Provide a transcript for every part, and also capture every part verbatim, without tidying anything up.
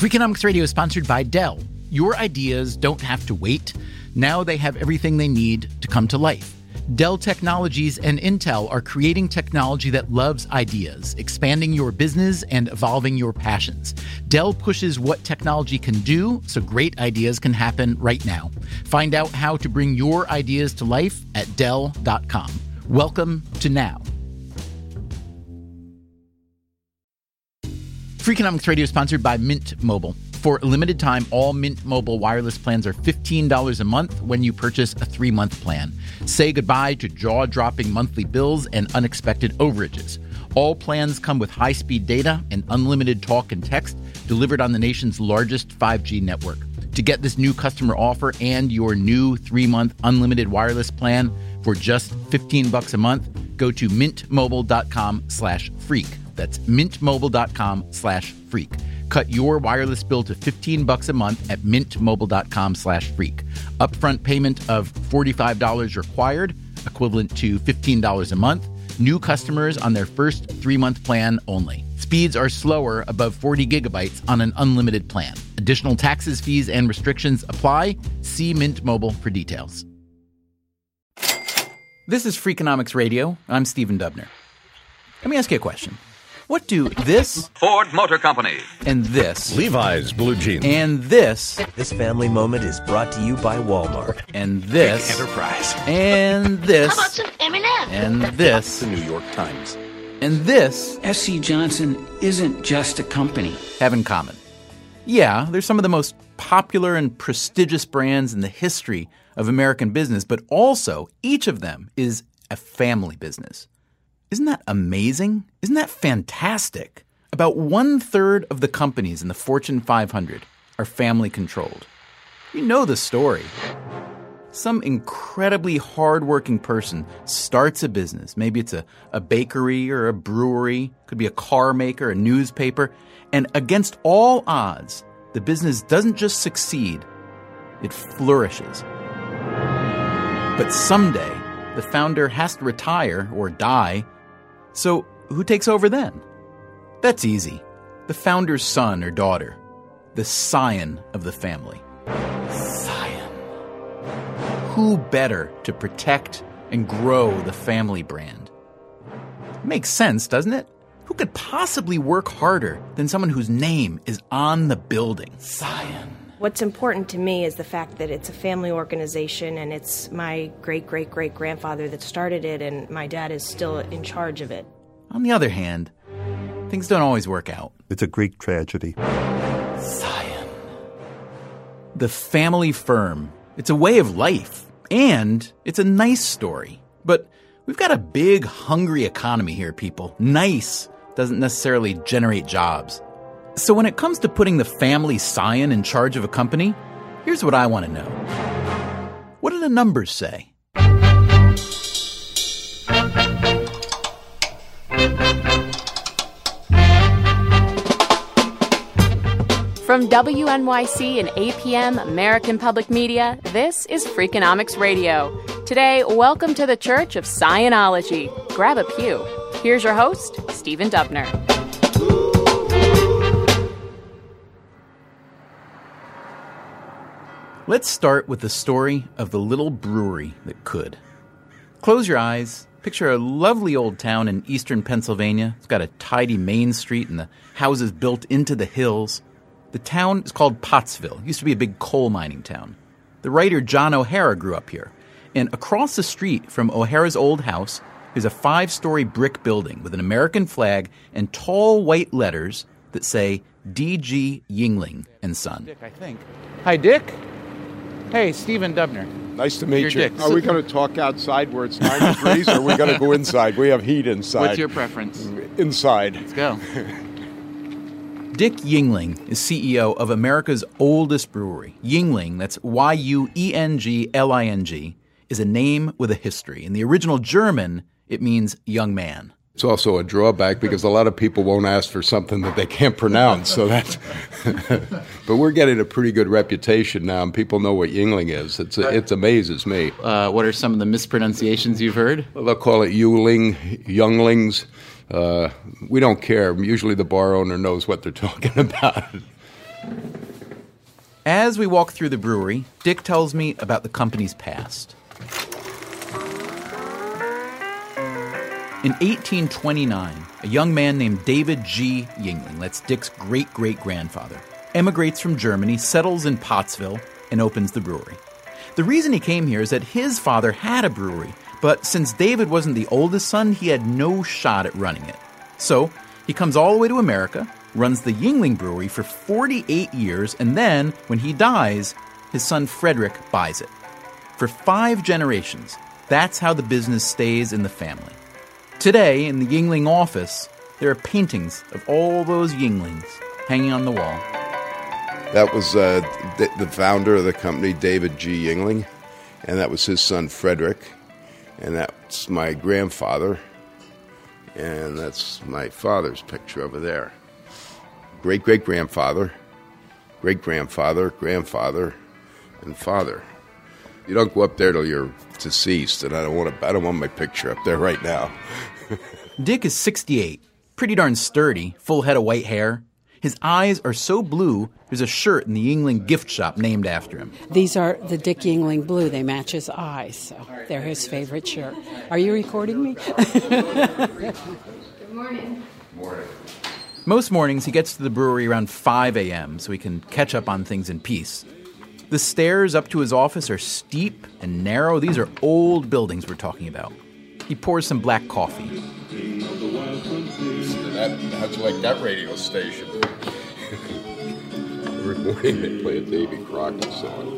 Freakonomics Radio is sponsored by Dell. Your ideas don't have to wait. Now they have everything they need to come to life. Dell Technologies and Intel are creating technology that loves ideas, expanding your business and evolving your passions. Dell pushes what technology can do so great ideas can happen right now. Find out how to bring your ideas to life at Dell dot com. Welcome to Now. Freakonomics Radio is sponsored by Mint Mobile. For a limited time, all Mint Mobile wireless plans are fifteen dollars a month when you purchase a three-month plan. Say goodbye to jaw-dropping monthly bills and unexpected overages. All plans come with high-speed data and unlimited talk and text delivered on the nation's largest five G network. To get this new customer offer and your new three-month unlimited wireless plan for just fifteen bucks a month, go to mintmobile.com slash freak. That's mintmobile.com slash freak. Cut your wireless bill to fifteen bucks a month at mintmobile.com slash freak. Upfront payment of forty-five dollars required, equivalent to fifteen dollars a month. New customers on their first three-month plan only. Speeds are slower above forty gigabytes on an unlimited plan. Additional taxes, fees, and restrictions apply. See Mint Mobile for details. This is Freakonomics Radio. I'm Stephen Dubner. Let me ask you a question. What do this Ford Motor Company and this Levi's Blue Jeans and this This family moment is brought to you by Walmart and this Enterprise and this How about some M and M's? and this The New York Times and this S C. Johnson isn't just a company. have in common? Yeah, they're some of the most popular and prestigious brands in the history of American business, but also each of them is a family business. Isn't that amazing? Isn't that fantastic? About one-third of the companies in the Fortune five hundred are family-controlled. You know the story. Some incredibly hardworking person starts a business. Maybe it's a, a bakery or a brewery. Could be a car maker, a newspaper. And against all odds, the business doesn't just succeed, it flourishes. But someday, the founder has to retire or die. So who takes over then? That's easy. The founder's son or daughter. The scion of the family. Scion. Who better to protect and grow the family brand? Makes sense, doesn't it? Who could possibly work harder than someone whose name is on the building? Scion. What's important to me is the fact that it's a family organization and it's my great-great-great-grandfather that started it and my dad is still in charge of it. On the other hand, things don't always work out. It's a Greek tragedy. Scion. The family firm. It's a way of life. And it's a nice story. But we've got a big, hungry economy here, people. Nice doesn't necessarily generate jobs. So when it comes to putting the family scion in charge of a company, here's what I want to know. What do the numbers say? From W N Y C and A P M, American Public Media, this is Freakonomics Radio. Today, welcome to the Church of Scionology. Grab a pew. Here's your host, Stephen Dubner. Let's start with the story of the little brewery that could. Close your eyes. Picture a lovely old town in eastern Pennsylvania. It's got a tidy main street and the houses built into the hills. The town is called Pottsville. It used to be a big coal mining town. The writer John O'Hara grew up here. And across the street from O'Hara's old house is a five-story brick building with an American flag and tall white letters that say D G Yuengling and Son. Dick, I think. Hi, Dick. Hey, Stephen Dubner. Nice to meet You're you. Dick. Are we going to talk outside where it's nine degrees, or are we going to go inside? We have heat inside. What's your preference? Inside. Let's go. Dick Yuengling is C E O of America's oldest brewery. Yuengling, that's Y U E N G L I N G, is a name with a history. In the original German, it means young man. It's also a drawback because a lot of people won't ask for something that they can't pronounce. So that's. But we're getting a pretty good reputation now, and people know what Yuengling is. It's it amazes me. Uh, what are some of the mispronunciations you've heard? Well, they'll call it Yuengling, Younglings. Uh, we don't care. Usually the bar owner knows what they're talking about. As we walk through the brewery, Dick tells me about the company's past. In eighteen twenty-nine, a young man named David G. Yuengling, that's Dick's great-great-grandfather, emigrates from Germany, settles in Pottsville, and opens the brewery. The reason he came here is that his father had a brewery, but since David wasn't the oldest son, he had no shot at running it. So he comes all the way to America, runs the Yuengling Brewery for forty-eight years, and then, when he dies, his son Frederick buys it. For five generations, that's how the business stays in the family. Today, in the Yuengling office, there are paintings of all those Yuenglings hanging on the wall. That was uh, the, the founder of the company, David G. Yuengling, and that was his son Frederick, and that's my grandfather, and that's my father's picture over there. Great-great-grandfather, great-grandfather, grandfather, and father. You don't go up there till you're deceased, and I don't want to. I don't want my picture up there right now. Dick is sixty-eight, pretty darn sturdy, full head of white hair. His eyes are so blue, there's a shirt in the Yuengling gift shop named after him. These are the Dick Yuengling blue. They match his eyes, so they're his favorite shirt. Are you recording me? Good morning. Morning. Most mornings, he gets to the brewery around five a.m. so he can catch up on things in peace. The stairs up to his office are steep and narrow. These are old buildings we're talking about. He pours some black coffee. That, that's like that radio station. Every morning they play a Davy Crockett song.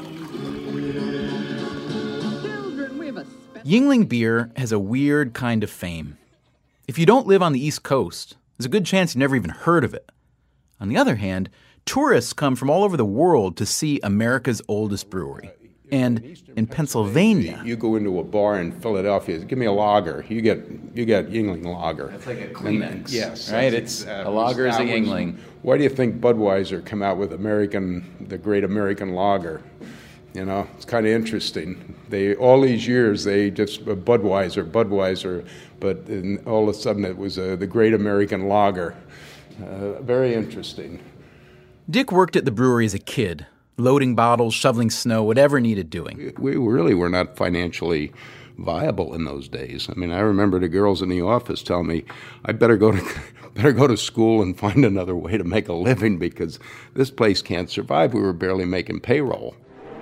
Yuengling beer has a weird kind of fame. If you don't live on the East Coast, there's a good chance you've never even heard of it. On the other hand, tourists come from all over the world to see America's oldest brewery. And in Pennsylvania, you go into a bar in Philadelphia, give me a lager. You get you get Yuengling lager. It's like a Kleenex. And, yes, right. It's uh, a lager is a Yuengling. Why do you think Budweiser come out with American, the Great American Lager? You know, it's kind of interesting. They all these years they just uh, Budweiser, Budweiser, but in, all of a sudden it was uh, the Great American Lager. Uh, very interesting. Dick worked at the brewery as a kid, loading bottles, shoveling snow, whatever needed doing. We really were not financially viable in those days. I mean, I remember the girls in the office telling me, I better go to better go to school and find another way to make a living because this place can't survive. We were barely making payroll.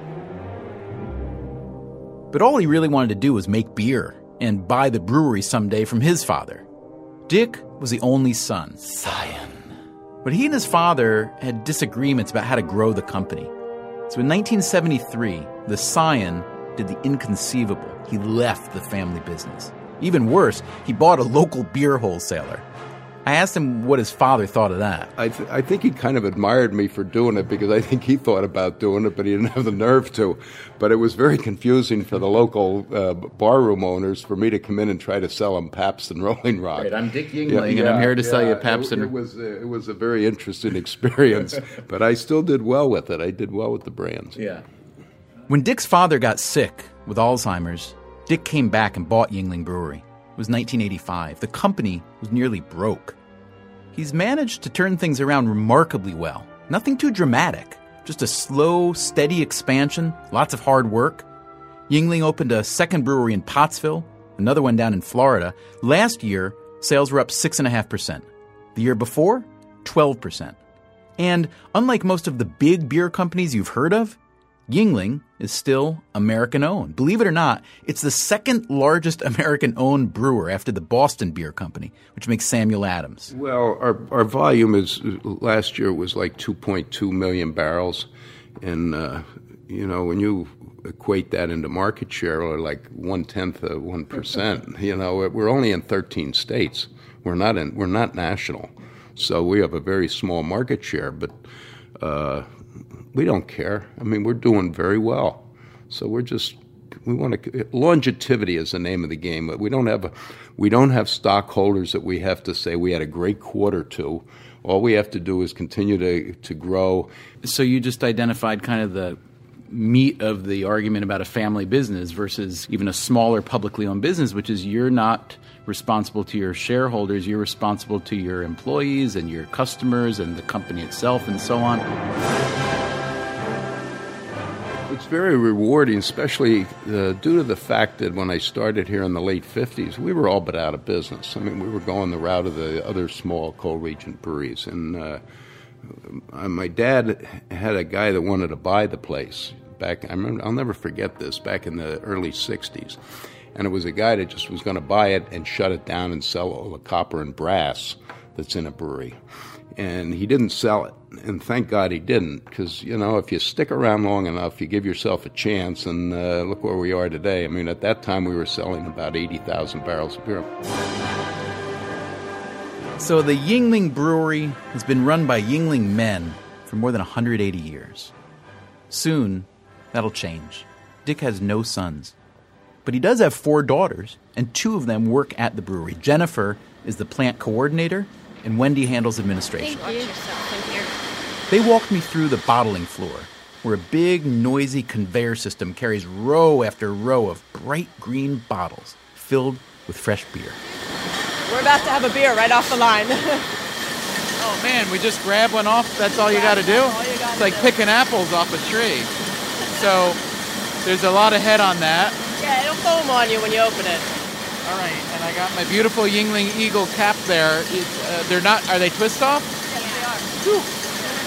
But all he really wanted to do was make beer and buy the brewery someday from his father. Dick was the only son. Scion. But he and his father had disagreements about how to grow the company. So in nineteen seventy-three, the Scion did the inconceivable. He left the family business. Even worse, he bought a local beer wholesaler. I asked him what his father thought of that. I, th- I think he kind of admired me for doing it because I think he thought about doing it, but he didn't have the nerve to. But it was very confusing for the local uh, barroom owners for me to come in and try to sell them Pabst and Rolling Rock. Right, I'm Dick Yuengling, yeah, and yeah, I'm here to yeah, sell you Pabst and... It, it, was, uh, it was a very interesting experience, but I still did well with it. I did well with the brands. Yeah. When Dick's father got sick with Alzheimer's, Dick came back and bought Yuengling Brewery. It was nineteen eighty-five. The company was nearly broke. He's managed to turn things around remarkably well. Nothing too dramatic, just a slow, steady expansion, lots of hard work. Yuengling opened a second brewery in Pottsville, another one down in Florida. Last year, sales were up six point five percent. The year before, twelve percent. And unlike most of the big beer companies you've heard of, Yuengling is still American-owned. Believe it or not, it's the second largest American-owned brewer after the Boston Beer Company, which makes Samuel Adams. Well, our our volume is last year was like two point two million barrels, and uh, you know when you equate that into market share, or like one tenth of one percent. You know, we're only in thirteen states. We're not in. We're not national, so we have a very small market share, but. Uh, We don't care. I mean, we're doing very well. So we're just we want to longevity is the name of the game. But we don't have a, we don't have stockholders that we have to say we had a great quarter to. All we have to do is continue to to grow. So you just identified kind of the meat of the argument about a family business versus even a smaller publicly owned business, which is you're not responsible to your shareholders, you're responsible to your employees and your customers and the company itself and so on. It's very rewarding, especially uh, due to the fact that when I started here in the late fifties, we were all but out of business. I mean, we were going the route of the other small coal-region breweries. And uh, my dad had a guy that wanted to buy the place back, I remember, I'll never forget this, back in the early sixties. And it was a guy that just was going to buy it and shut it down and sell all the copper and brass that's in a brewery. And he didn't sell it. And thank God he didn't, because, you know, if you stick around long enough, you give yourself a chance, and uh, look where we are today. I mean, at that time, we were selling about eighty thousand barrels of beer. So the Yuengling Brewery has been run by Yuengling men for more than one hundred eighty years. Soon, that'll change. Dick has no sons. But he does have four daughters, and two of them work at the brewery. Jennifer is the plant coordinator, and Wendy handles administration. Thank you. They walked me through the bottling floor, where a big, noisy conveyor system carries row after row of bright green bottles filled with fresh beer. We're about to have a beer right off the line. Oh, man, we just grab one off? That's all you got to do? It's like picking apples off a tree. So there's a lot of head on that. Yeah, it'll foam on you when you open it. All right, and I got my beautiful Yuengling Eagle cap there. It, uh, they're not, are they twist off? Yes, they are. Whew.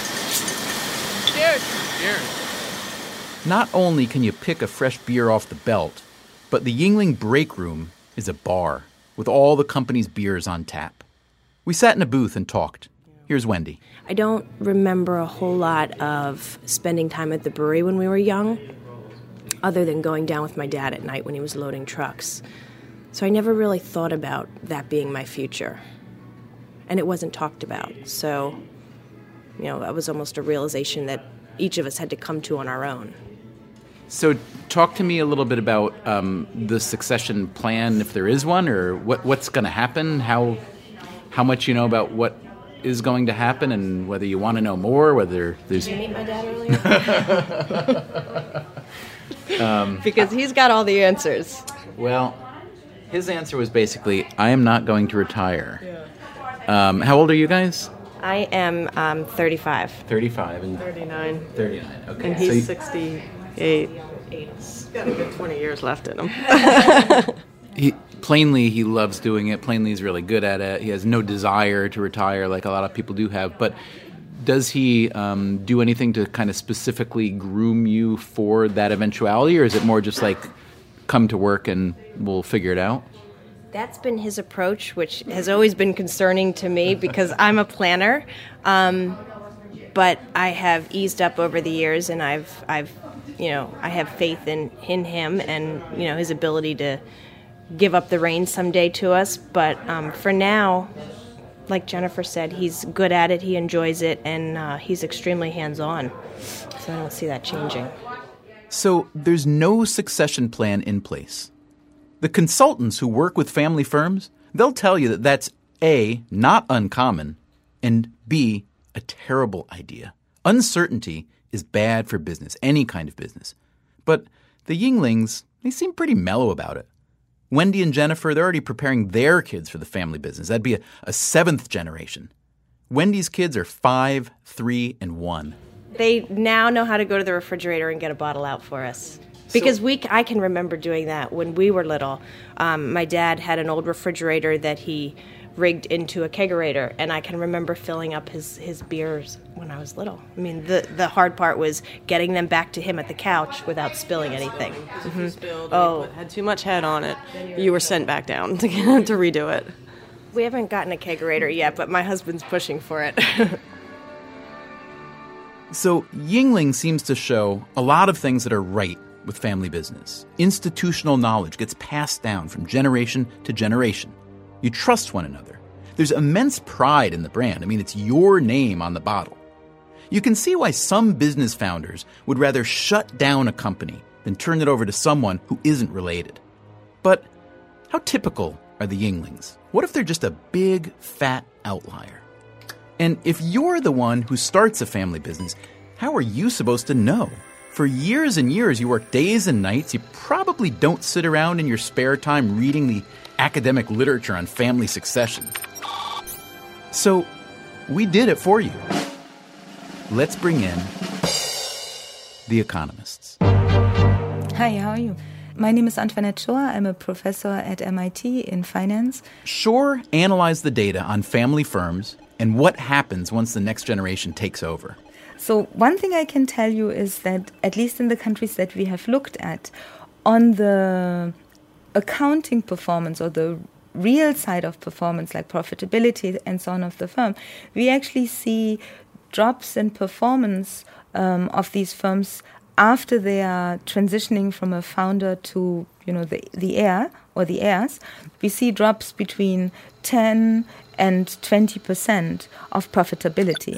Cheers. Cheers. Not only can you pick a fresh beer off the belt, but the Yuengling Break Room is a bar with all the company's beers on tap. We sat in a booth and talked. Here's Wendy. I don't remember a whole lot of spending time at the brewery when we were young, other than going down with my dad at night when he was loading trucks. So I never really thought about that being my future. And it wasn't talked about. So, you know, that was almost a realization that each of us had to come to on our own. So talk to me a little bit about um, the succession plan, if there is one, or what, what's going to happen, how how much you know about what is going to happen, and whether you want to know more, whether there's... Did you meet my dad earlier? um, because he's got all the answers. Well, his answer was basically, I am not going to retire. Yeah. Um, how old are you guys? I am um, thirty-five. thirty-five. And thirty-nine. thirty-nine, okay. And he's so you, sixty-eight. He's got a good twenty years left in him. he, plainly, he loves doing it. Plainly, he's really good at it. He has no desire to retire like a lot of people do have. But does he um, do anything to kind of specifically groom you for that eventuality? Or is it more just like, come to work and we'll figure it out? That's been his approach, which has always been concerning to me because I'm a planner. Um, but I have eased up over the years, and I've, I've, you know, I have faith in, in him and, you know, his ability to give up the reins someday to us. But um, for now, like Jennifer said, he's good at it, he enjoys it, and uh, he's extremely hands-on. So I don't see that changing. So there's no succession plan in place. The consultants who work with family firms, they'll tell you that that's A, not uncommon, and B, a terrible idea. Uncertainty is bad for business, any kind of business. But the Yuenglings, they seem pretty mellow about it. Wendy and Jennifer, they're already preparing their kids for the family business. That'd be a, a seventh generation. Wendy's kids are five, three, and one. They now know how to go to the refrigerator and get a bottle out for us. Because we, I can remember doing that when we were little. Um, my dad had an old refrigerator that he rigged into a kegerator, and I can remember filling up his, his beers when I was little. I mean, the the hard part was getting them back to him at the couch without spilling anything. If mm-hmm. you spilled oh. or had too much head on it, you were sent back down to, to redo it. We haven't gotten a kegerator yet, but my husband's pushing for it. So Yuengling seems to show a lot of things that are right with family business. Institutional knowledge gets passed down from generation to generation. You trust one another. There's immense pride in the brand. I mean, it's your name on the bottle. You can see why some business founders would rather shut down a company than turn it over to someone who isn't related. But how typical are the Yuenglings? What if they're just a big, fat outlier? And if you're the one who starts a family business, how are you supposed to know? For years and years, you work days and nights. You probably don't sit around in your spare time reading the academic literature on family succession. So we did it for you. Let's bring in the economists. Hi, how are you? My name is Antoinette Schor. I'm a professor at M I T in finance. Schor analyzed the data on family firms and what happens once the next generation takes over. So one thing I can tell you is that, at least in the countries that we have looked at, on the accounting performance or the real side of performance, like profitability and so on of the firm, we actually see drops in performance um, of these firms after they are transitioning from a founder to, you know, the, the heir or the heirs. We see drops between ten and twenty percent of profitability.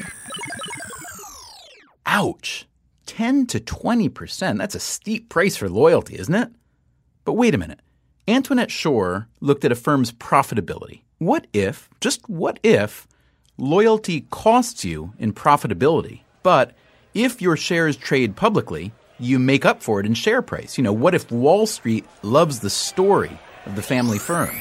Ouch! ten to twenty percent. That's a steep price for loyalty, isn't it? But wait a minute. Antoinette Schor looked at a firm's profitability. What if, just what if, loyalty costs you in profitability, but if your shares trade publicly, you make up for it in share price? You know, what if Wall Street loves the story of the family firm?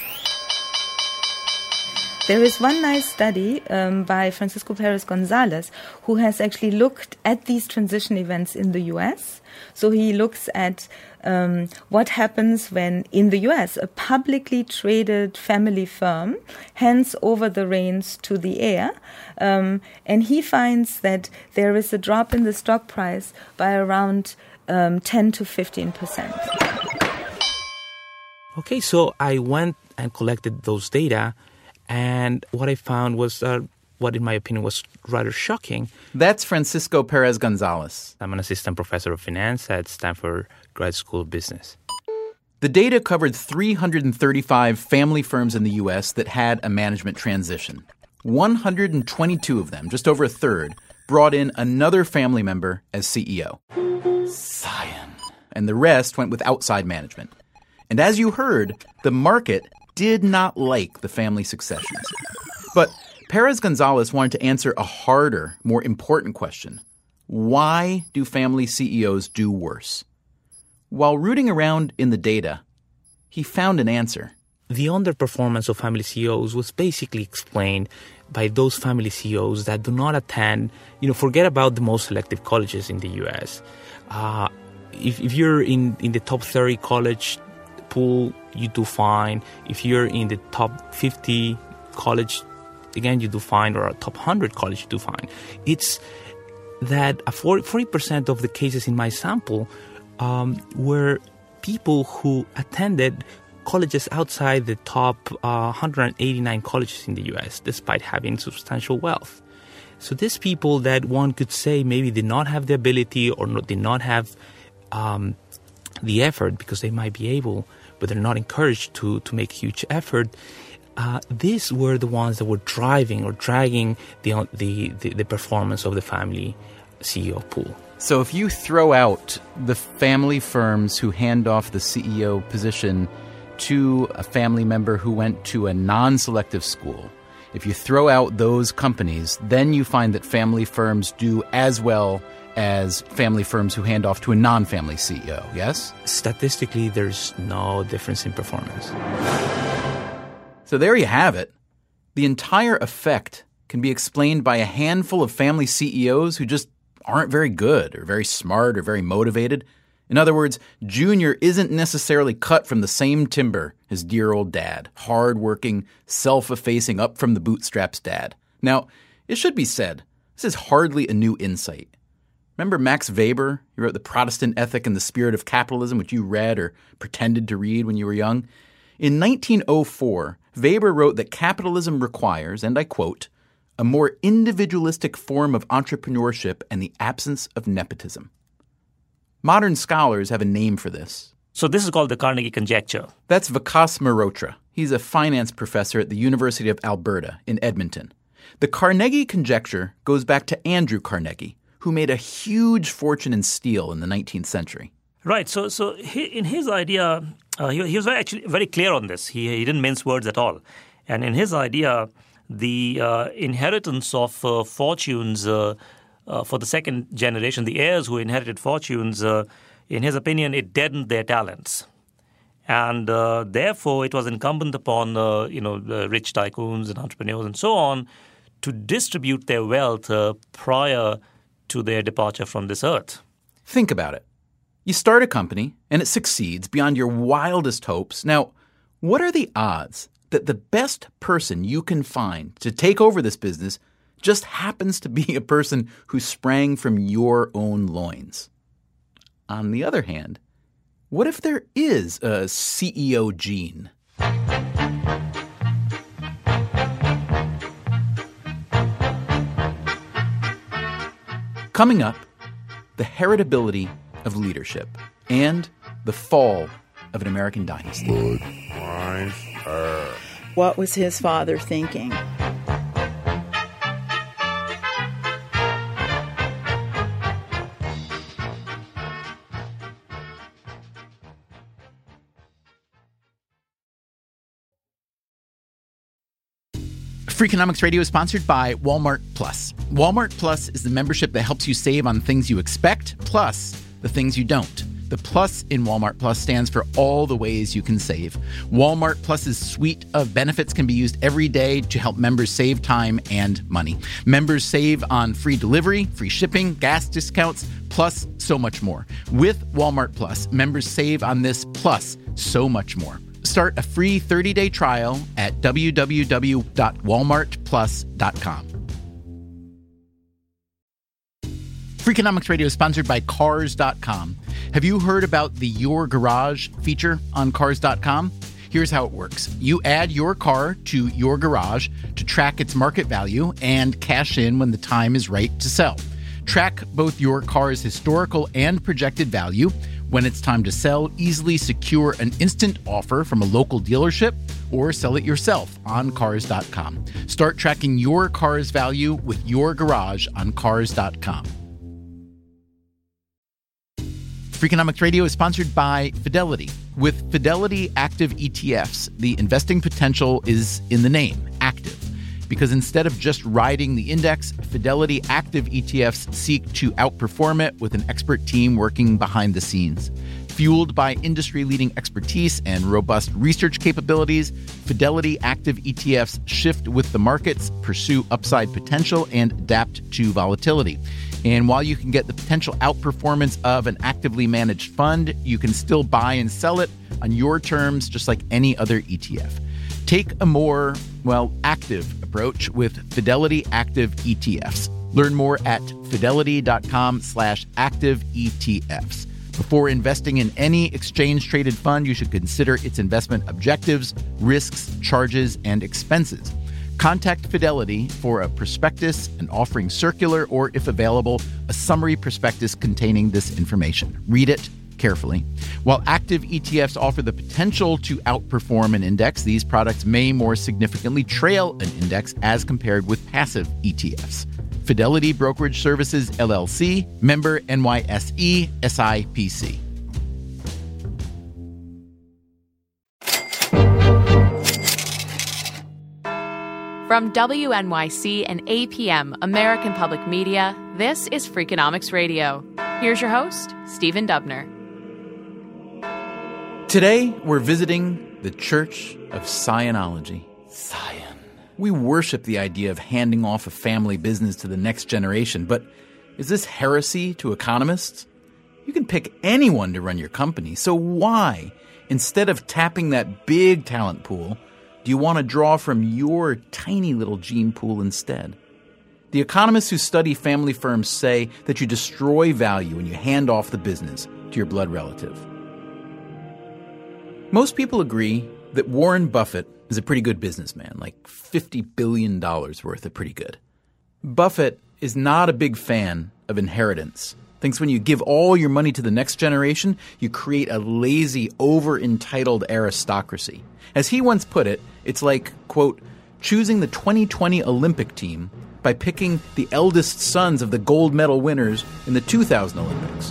There is one nice study um, by Francisco Perez Gonzalez, who has actually looked at these transition events in the U S. So he looks at um, what happens when, in the U S, a publicly traded family firm hands over the reins to the heir. Um, and he finds that there is a drop in the stock price by around um, ten to fifteen percent. Okay, so I went and collected those data. And what I found was uh, what, in my opinion, was rather shocking. That's Francisco Perez Gonzalez. I'm an assistant professor of finance at Stanford Grad School of Business. The data covered three hundred thirty-five family firms in the U S that had a management transition. one hundred twenty-two of them, just over a third, brought in another family member as C E O. Zion. And the rest went with outside management. And as you heard, the market did not like the family successions. But Perez Gonzalez wanted to answer a harder, more important question. Why do family C E Os do worse? While rooting around in the data, he found an answer. The underperformance of family C E Os was basically explained by those family C E Os that do not attend, you know, forget about the most selective colleges in the U S. Uh, if, if you're in, in the top thirty college pool, you do fine. If you're in the top fifty college, again, you do fine, or a top one hundred college, you do fine. It's that forty percent of the cases in my sample um, were people who attended colleges outside the top uh, one hundred eighty-nine colleges in the U S, despite having substantial wealth. So these people that one could say maybe did not have the ability or not, did not have um, the effort, because they might be able, but they're not encouraged to, to make huge effort, uh, these were the ones that were driving or dragging the, the, the, the performance of the family C E O pool. So if you throw out the family firms who hand off the C E O position to a family member who went to a non-selective school, if you throw out those companies, then you find that family firms do as well as family firms who hand off to a non-family C E O, yes? Statistically, there's no difference in performance. So there you have it. The entire effect can be explained by a handful of family C E Os who just aren't very good or very smart or very motivated. In other words, Junior isn't necessarily cut from the same timber as dear old dad, hard-working, self-effacing, up-from-the-bootstraps dad. Now, it should be said, this is hardly a new insight. Remember Max Weber? He wrote The Protestant Ethic and the Spirit of Capitalism, which you read or pretended to read when you were young. In nineteen oh four, Weber wrote that capitalism requires, and I quote, a more individualistic form of entrepreneurship and the absence of nepotism. Modern scholars have a name for this. So this is called the Carnegie conjecture. That's Vikas Mehrotra. He's a finance professor at the University of Alberta in Edmonton. The Carnegie conjecture goes back to Andrew Carnegie, who made a huge fortune in steel in the nineteenth century. Right. So so he, in his idea, uh, he, he was very, actually very clear on this. He, he didn't mince words at all. And in his idea, the uh, inheritance of uh, fortunes uh, uh, for the second generation, the heirs who inherited fortunes, uh, in his opinion, it deadened their talents. And uh, therefore, it was incumbent upon uh, you know the rich tycoons and entrepreneurs and so on to distribute their wealth uh, prior to their departure from this earth. Think about it. You start a company, and it succeeds beyond your wildest hopes. Now, what are the odds that the best person you can find to take over this business just happens to be a person who sprang from your own loins? On the other hand, what if there is a C E O gene? Coming up, the heritability of leadership and the fall of an American dynasty. What was his father thinking? Freakonomics Radio is sponsored by Walmart Plus. Walmart Plus is the membership that helps you save on things you expect, plus the things you don't. The plus in Walmart Plus stands for all the ways you can save. Walmart Plus's suite of benefits can be used every day to help members save time and money. Members save on free delivery, free shipping, gas discounts, plus so much more. With Walmart Plus, members save on this plus so much more. Start a free thirty-day trial at w w w dot walmart plus dot com. Freakonomics Radio is sponsored by Cars dot com. Have you heard about the Your Garage feature on Cars dot com? Here's how it works. You add your car to your garage to track its market value and cash in when the time is right to sell. Track both your car's historical and projected value. When it's time to sell, easily secure an instant offer from a local dealership or sell it yourself on Cars dot com. Start tracking your car's value with your garage on Cars dot com. Freakonomics Radio is sponsored by Fidelity. With Fidelity Active E T Fs, the investing potential is in the name, active. Because instead of just riding the index, Fidelity Active E T Fs seek to outperform it with an expert team working behind the scenes. Fueled by industry-leading expertise and robust research capabilities, Fidelity Active E T Fs shift with the markets, pursue upside potential, and adapt to volatility. And while you can get the potential outperformance of an actively managed fund, you can still buy and sell it on your terms, just like any other E T F. Take a more, well, active approach with Fidelity Active E T Fs. Learn more at fidelity.com slash active ETFs. Before investing in any exchange-traded fund, you should consider its investment objectives, risks, charges, and expenses. Contact Fidelity for a prospectus, an offering circular, or, if available, a summary prospectus containing this information. Read it carefully. While active E T Fs offer the potential to outperform an index, these products may more significantly trail an index as compared with passive E T Fs. Fidelity Brokerage Services, L L C, member N Y S E, S I P C. From W N Y C and A P M, American Public Media, this is Freakonomics Radio. Here's your host, Stephen Dubner. Today, we're visiting the Church of Scionology. Scion. We worship the idea of handing off a family business to the next generation, but is this heresy to economists? You can pick anyone to run your company, so why, instead of tapping that big talent pool, do you want to draw from your tiny little gene pool instead? The economists who study family firms say that you destroy value when you hand off the business to your blood relative. Most people agree that Warren Buffett is a pretty good businessman, like fifty billion dollars worth of pretty good. Buffett is not a big fan of inheritance. Thinks when you give all your money to the next generation, you create a lazy, over-entitled aristocracy. As he once put it, it's like, quote, choosing the twenty twenty Olympic team by picking the eldest sons of the gold medal winners in the two thousand Olympics.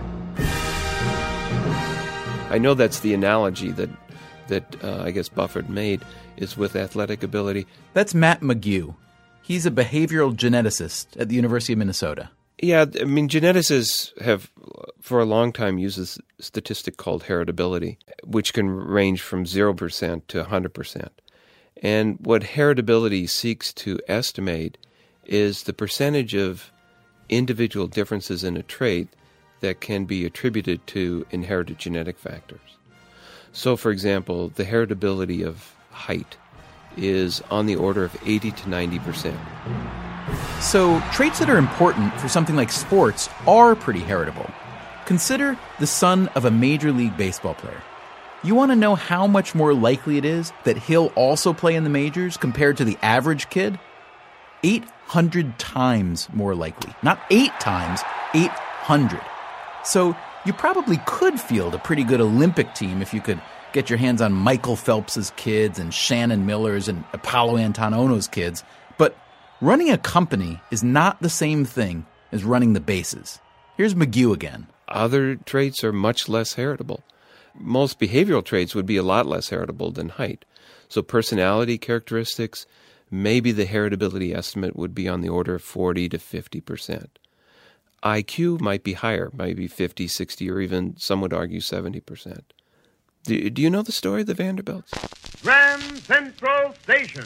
I know that's the analogy that, that uh, I guess Buffett made, is with athletic ability. That's Matt McGew. He's a behavioral geneticist at the University of Minnesota. Yeah, I mean, geneticists have for a long time used this statistic called heritability, which can range from zero percent to one hundred percent. And what heritability seeks to estimate is the percentage of individual differences in a trait that can be attributed to inherited genetic factors. So, for example, the heritability of height is on the order of eighty to ninety percent. So, traits that are important for something like sports are pretty heritable. Consider the son of a Major League Baseball player. You want to know how much more likely it is that he'll also play in the majors compared to the average kid? eight hundred times more likely. Not eight times, eight hundred. So, you probably could field a pretty good Olympic team if you could get your hands on Michael Phelps's kids and Shannon Miller's and Apollo Antonono's kids, but running a company is not the same thing as running the bases. Here's McGew again. Other traits are much less heritable. Most behavioral traits would be a lot less heritable than height. So personality characteristics, maybe the heritability estimate would be on the order of forty to fifty percent. I Q might be higher, maybe fifty, sixty, or even some would argue seventy percent. Do, do you know the story of the Vanderbilts? Grand Central Station.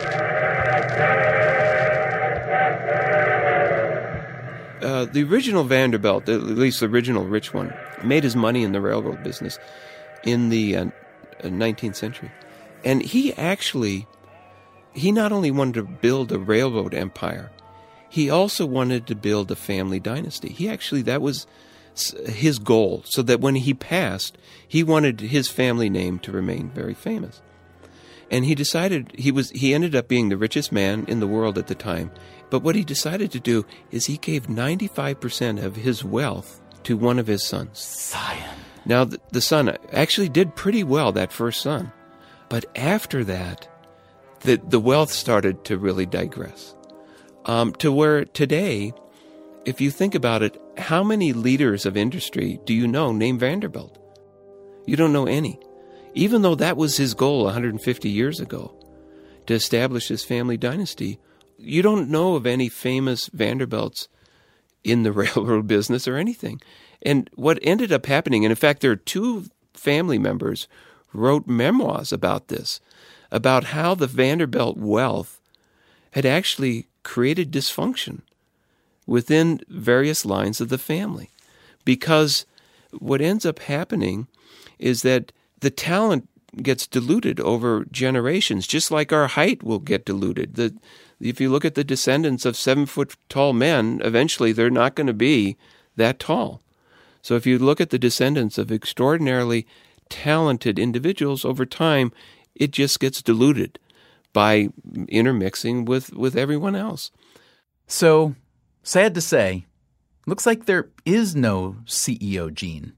Uh, the original Vanderbilt, at least the original rich one, made his money in the railroad business in the uh, nineteenth century. And he actually, he not only wanted to build a railroad empire, he also wanted to build a family dynasty. He actually, that was his goal, so that when he passed, he wanted his family name to remain very famous. And he decided, he was he ended up being the richest man in the world at the time. But what he decided to do is he gave ninety-five percent of his wealth to one of his sons. Zion. Now, the, the son actually did pretty well, that first son. But after that, the, the wealth started to really digress. Um, to where today, if you think about it, how many leaders of industry do you know named Vanderbilt? You don't know any. Even though that was his goal one hundred fifty years ago, to establish his family dynasty, you don't know of any famous Vanderbilts in the railroad business or anything. And what ended up happening, and in fact, there are two family members wrote memoirs about this, about how the Vanderbilt wealth had actually created dysfunction within various lines of the family. Because what ends up happening is that the talent gets diluted over generations, just like our height will get diluted. The, if you look at the descendants of seven-foot-tall men, eventually they're not going to be that tall. So if you look at the descendants of extraordinarily talented individuals, over time, it just gets diluted by intermixing with, with everyone else. So, sad to say, looks like there is no C E O gene.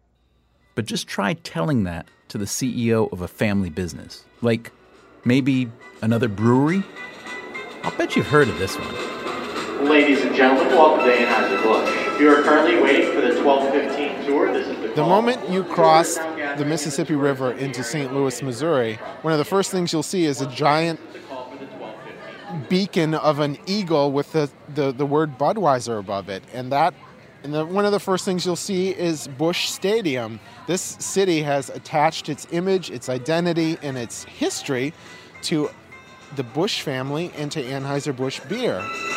But just try telling that to the C E O of a family business. Like, maybe another brewery? I'll bet you've heard of this one. Ladies and gentlemen, welcome to Anheuser-Busch. If you are currently waiting for the twelve fifteen tour, this is the The moment you cross the Mississippi River into Saint Louis, Missouri, one of the first things you'll see is a giant beacon of an eagle with the, the, the word Budweiser above it. And that And the, one of the first things you'll see is Busch Stadium. This city has attached its image, its identity, and its history to the Busch family and to Anheuser-Busch beer.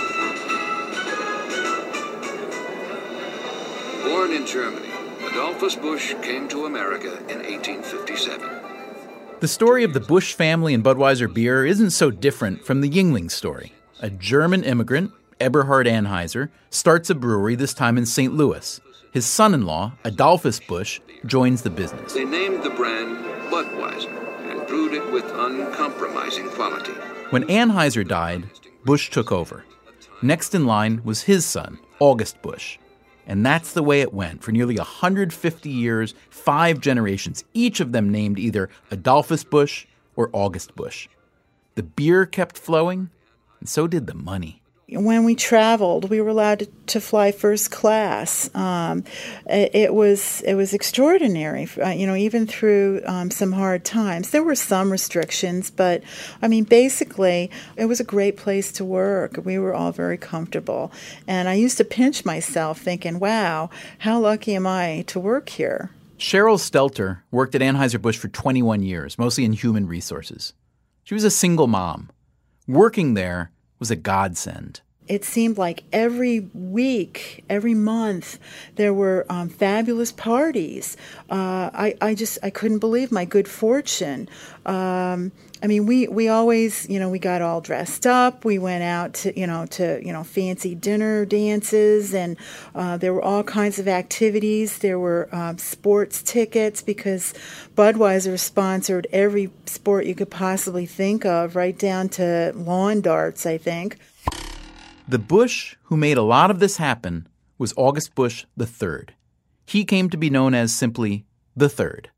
Born in Germany, Adolphus Busch came to America in eighteen fifty-seven. The story of the Busch family and Budweiser beer isn't so different from the Yuengling story. A German immigrant, Eberhard Anheuser, starts a brewery, this time in Saint Louis. His son-in-law, Adolphus Busch, joins the business. They named the brand Budweiser and brewed it with uncompromising quality. When Anheuser died, Busch took over. Next in line was his son, August Busch. And that's the way it went for nearly one hundred fifty years, five generations, each of them named either Adolphus Busch or August Busch. The beer kept flowing, and so did the money. When we traveled, we were allowed to, to fly first class. Um, it, it was it was extraordinary, uh, you know, even through um, some hard times. There were some restrictions, but, I mean, basically, it was a great place to work. We were all very comfortable. And I used to pinch myself thinking, wow, how lucky am I to work here? Cheryl Stelter worked at Anheuser-Busch for twenty-one years, mostly in human resources. She was a single mom. Working there was a godsend. It seemed like every week, every month, there were um, fabulous parties. Uh, I, I just, I couldn't believe my good fortune. Um, I mean, we, we always, you know, we got all dressed up. We went out to, you know, to, you know, fancy dinner dances, and uh, there were all kinds of activities. There were um, sports tickets because Budweiser sponsored every sport you could possibly think of, right down to lawn darts, I think. The Bush who made a lot of this happen was August Bush the third. He came to be known as simply the Third.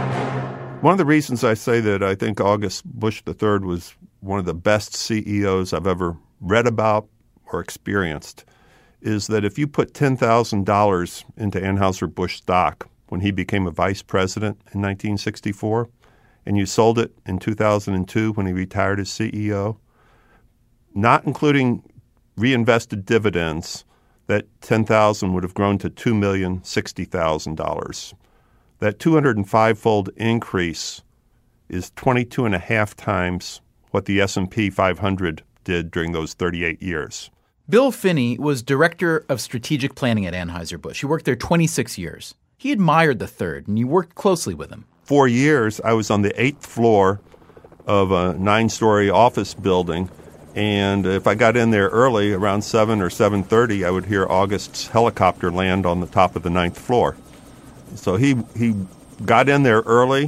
One of the reasons I say that I think August Bush the third was one of the best C E Os I've ever read about or experienced is that if you put ten thousand dollars into Anheuser-Busch stock when he became a vice president in nineteen sixty-four, and you sold it in two thousand two when he retired as C E O, not including reinvested dividends, that ten thousand dollars would have grown to two million sixty thousand dollars. That two hundred five-fold increase is twenty-two and a half times what the S and P five hundred did during those thirty-eight years. Bill Finney was director of strategic planning at Anheuser-Busch. He worked there twenty-six years. He admired the Third, and he worked closely with him. For years, I was on the eighth floor of a nine-story office building, and if I got in there early, around seven or seven thirty, I would hear August's helicopter land on the top of the ninth floor. So he he got in there early,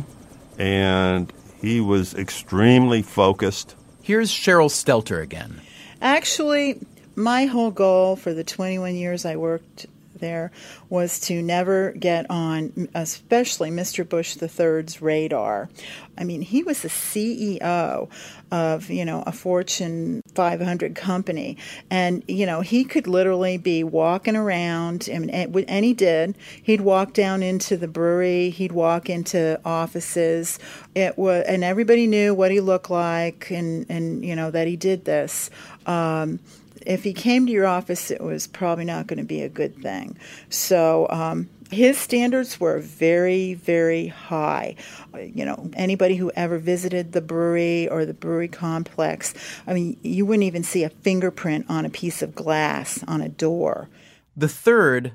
and he was extremely focused. Here's Cheryl Stelter again. Actually, my whole goal for the twenty-one years I worked there was to never get on, especially Mister Bush the third's radar. I mean, he was the C E O of, you know, a Fortune five hundred company. And, you know, he could literally be walking around, and, and he did. He'd walk down into the brewery. He'd walk into offices. It was, and everybody knew what he looked like and, and you know, that he did this. Um, If he came to your office, it was probably not going to be a good thing. So um, his standards were very, very high. You know, anybody who ever visited the brewery or the brewery complex, I mean, you wouldn't even see a fingerprint on a piece of glass on a door. The Third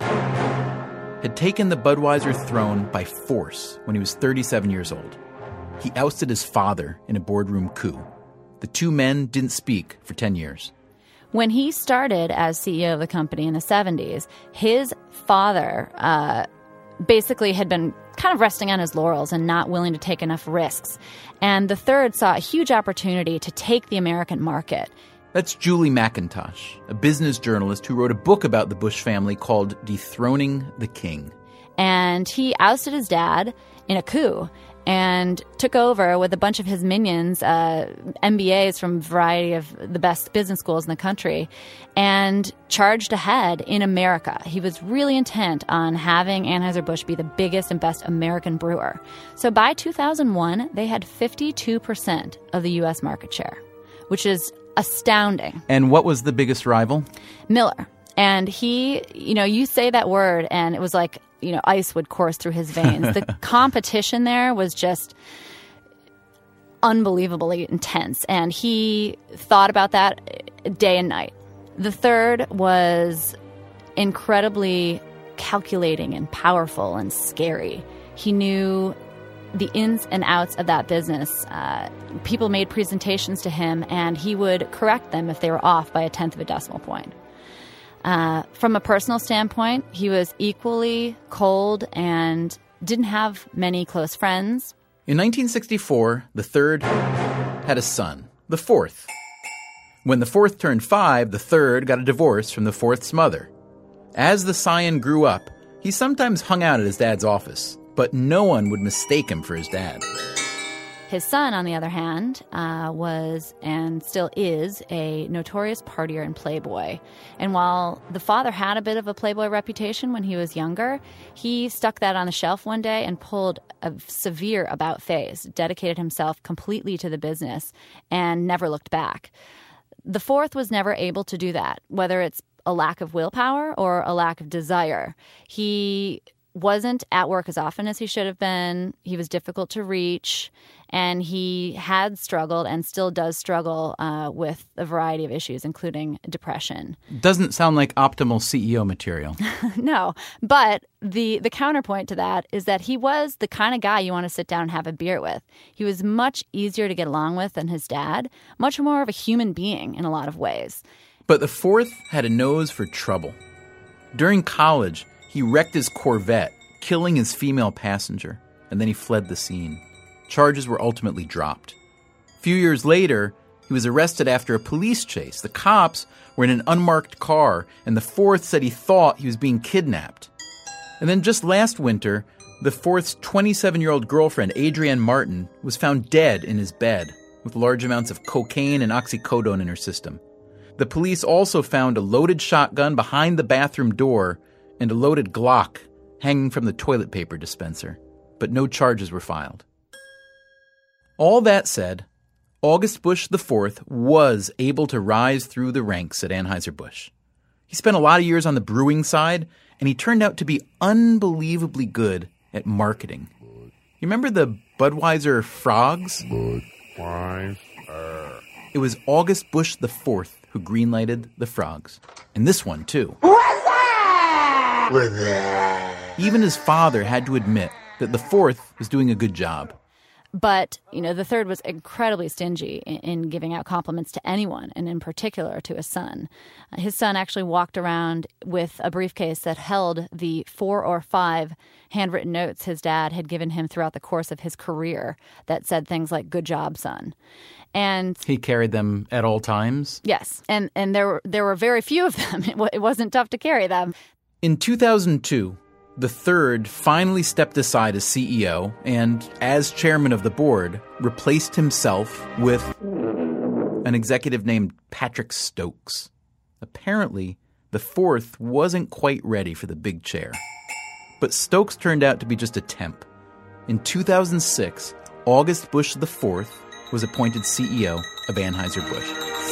had taken the Budweiser throne by force when he was thirty-seven years old. He ousted his father in a boardroom coup. The two men didn't speak for ten years. When he started as C E O of the company in the seventies, his father uh, basically had been kind of resting on his laurels and not willing to take enough risks. And the Third saw a huge opportunity to take the American market. That's Julie McIntosh, a business journalist who wrote a book about the Bush family called Dethroning the King. And he ousted his dad in a coup and took over with a bunch of his minions, uh, M B As from a variety of the best business schools in the country, and charged ahead in America. He was really intent on having Anheuser-Busch be the biggest and best American brewer. So by two thousand one, they had fifty-two percent of the U S market share, which is astounding. And what was the biggest rival? Miller. And he, you know, you say that word and it was like, you know, ice would course through his veins. The competition there was just unbelievably intense. And he thought about that day and night. The Third was incredibly calculating and powerful and scary. He knew the ins and outs of that business. Uh, people made presentations to him, and he would correct them if they were off by a tenth of a decimal point. Uh, from a personal standpoint, he was equally cold and didn't have many close friends. In nineteen sixty-four, the Third had a son, the fourth. When the fourth turned five, the Third got a divorce from the fourth's mother. As the scion grew up, he sometimes hung out at his dad's office, but no one would mistake him for his dad. His son, on the other hand, uh, was and still is a notorious partier and playboy. And while the father had a bit of a playboy reputation when he was younger, he stuck that on the shelf one day and pulled a severe about-face, dedicated himself completely to the business, and never looked back. The fourth was never able to do that, whether it's a lack of willpower or a lack of desire. He wasn't at work as often as he should have been. He was difficult to reach, and he had struggled and still does struggle uh, with a variety of issues, including depression. Doesn't sound like optimal C E O material. No, but the the counterpoint to that is that he was the kind of guy you want to sit down and have a beer with. He was much easier to get along with than his dad, much more of a human being in a lot of ways. But the fourth had a nose for trouble. During college, he wrecked his Corvette, killing his female passenger, and then he fled the scene. Charges were ultimately dropped. A few years later, he was arrested after a police chase. The cops were in an unmarked car, and the fourth said he thought he was being kidnapped. And then just last winter, the fourth's twenty-seven-year-old girlfriend, Adrienne Martin, was found dead in his bed with large amounts of cocaine and oxycodone in her system. The police also found a loaded shotgun behind the bathroom door and a loaded Glock hanging from the toilet paper dispenser, but no charges were filed. All that said, August Busch the fourth was able to rise through the ranks at Anheuser-Busch. He spent a lot of years on the brewing side, and he turned out to be unbelievably good at marketing. You remember the Budweiser frogs? Budweiser. It was August Busch the fourth who greenlighted the frogs. And this one, too. Even his father had to admit that the fourth was doing a good job. But, you know, the third was incredibly stingy in, in giving out compliments to anyone, and in particular to his son. Uh, his son actually walked around with a briefcase that held the four or five handwritten notes his dad had given him throughout the course of his career that said things like, "Good job, son." And he carried them at all times? Yes. And and there were, there were very few of them. It, w- it wasn't tough to carry them. In two thousand two, the third finally stepped aside as C E O and, as chairman of the board, replaced himself with an executive named Patrick Stokes. Apparently, the fourth wasn't quite ready for the big chair. But Stokes turned out to be just a temp. In two thousand six, August Busch the fourth was appointed C E O of Anheuser-Busch.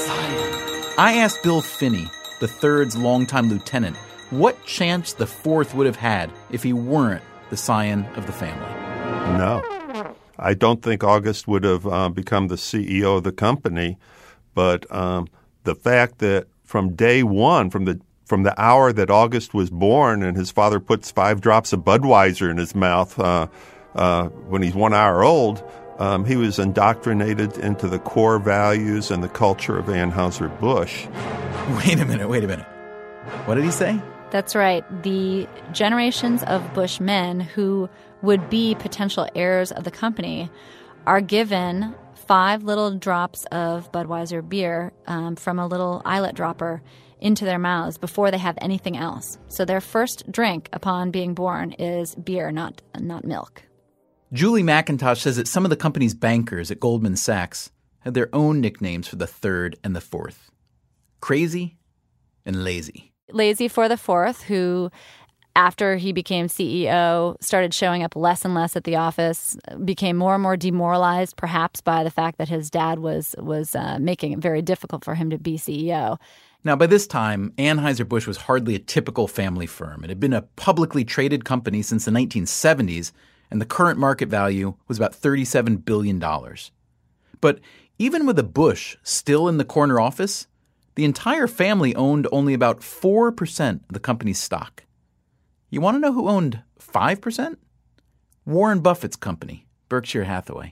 I asked Bill Finney, the third's longtime lieutenant, what chance the fourth would have had if he weren't the scion of the family. No. I don't think August would have uh, become the C E O of the company, but um, the fact that from day one, from the from the hour that August was born and his father puts five drops of Budweiser in his mouth uh, uh, when he's one hour old, Um, he was indoctrinated into the core values and the culture of Anheuser-Busch. Wait a minute, wait a minute. What did he say? That's right. The generations of Busch men who would be potential heirs of the company are given five little drops of Budweiser beer um, from a little eyelet dropper into their mouths before they have anything else. So their first drink upon being born is beer, not not milk. Julie McIntosh says that some of the company's bankers at Goldman Sachs had their own nicknames for the third and the fourth. Crazy and lazy. Lazy for the fourth, who, after he became C E O, started showing up less and less at the office, became more and more demoralized, perhaps by the fact that his dad was, was uh, making it very difficult for him to be C E O. Now, by this time, Anheuser-Busch was hardly a typical family firm. It had been a publicly traded company since the nineteen seventies, and the current market value was about thirty-seven billion dollars. But even with a Busch still in the corner office, the entire family owned only about four percent of the company's stock. You want to know who owned five percent? Warren Buffett's company, Berkshire Hathaway.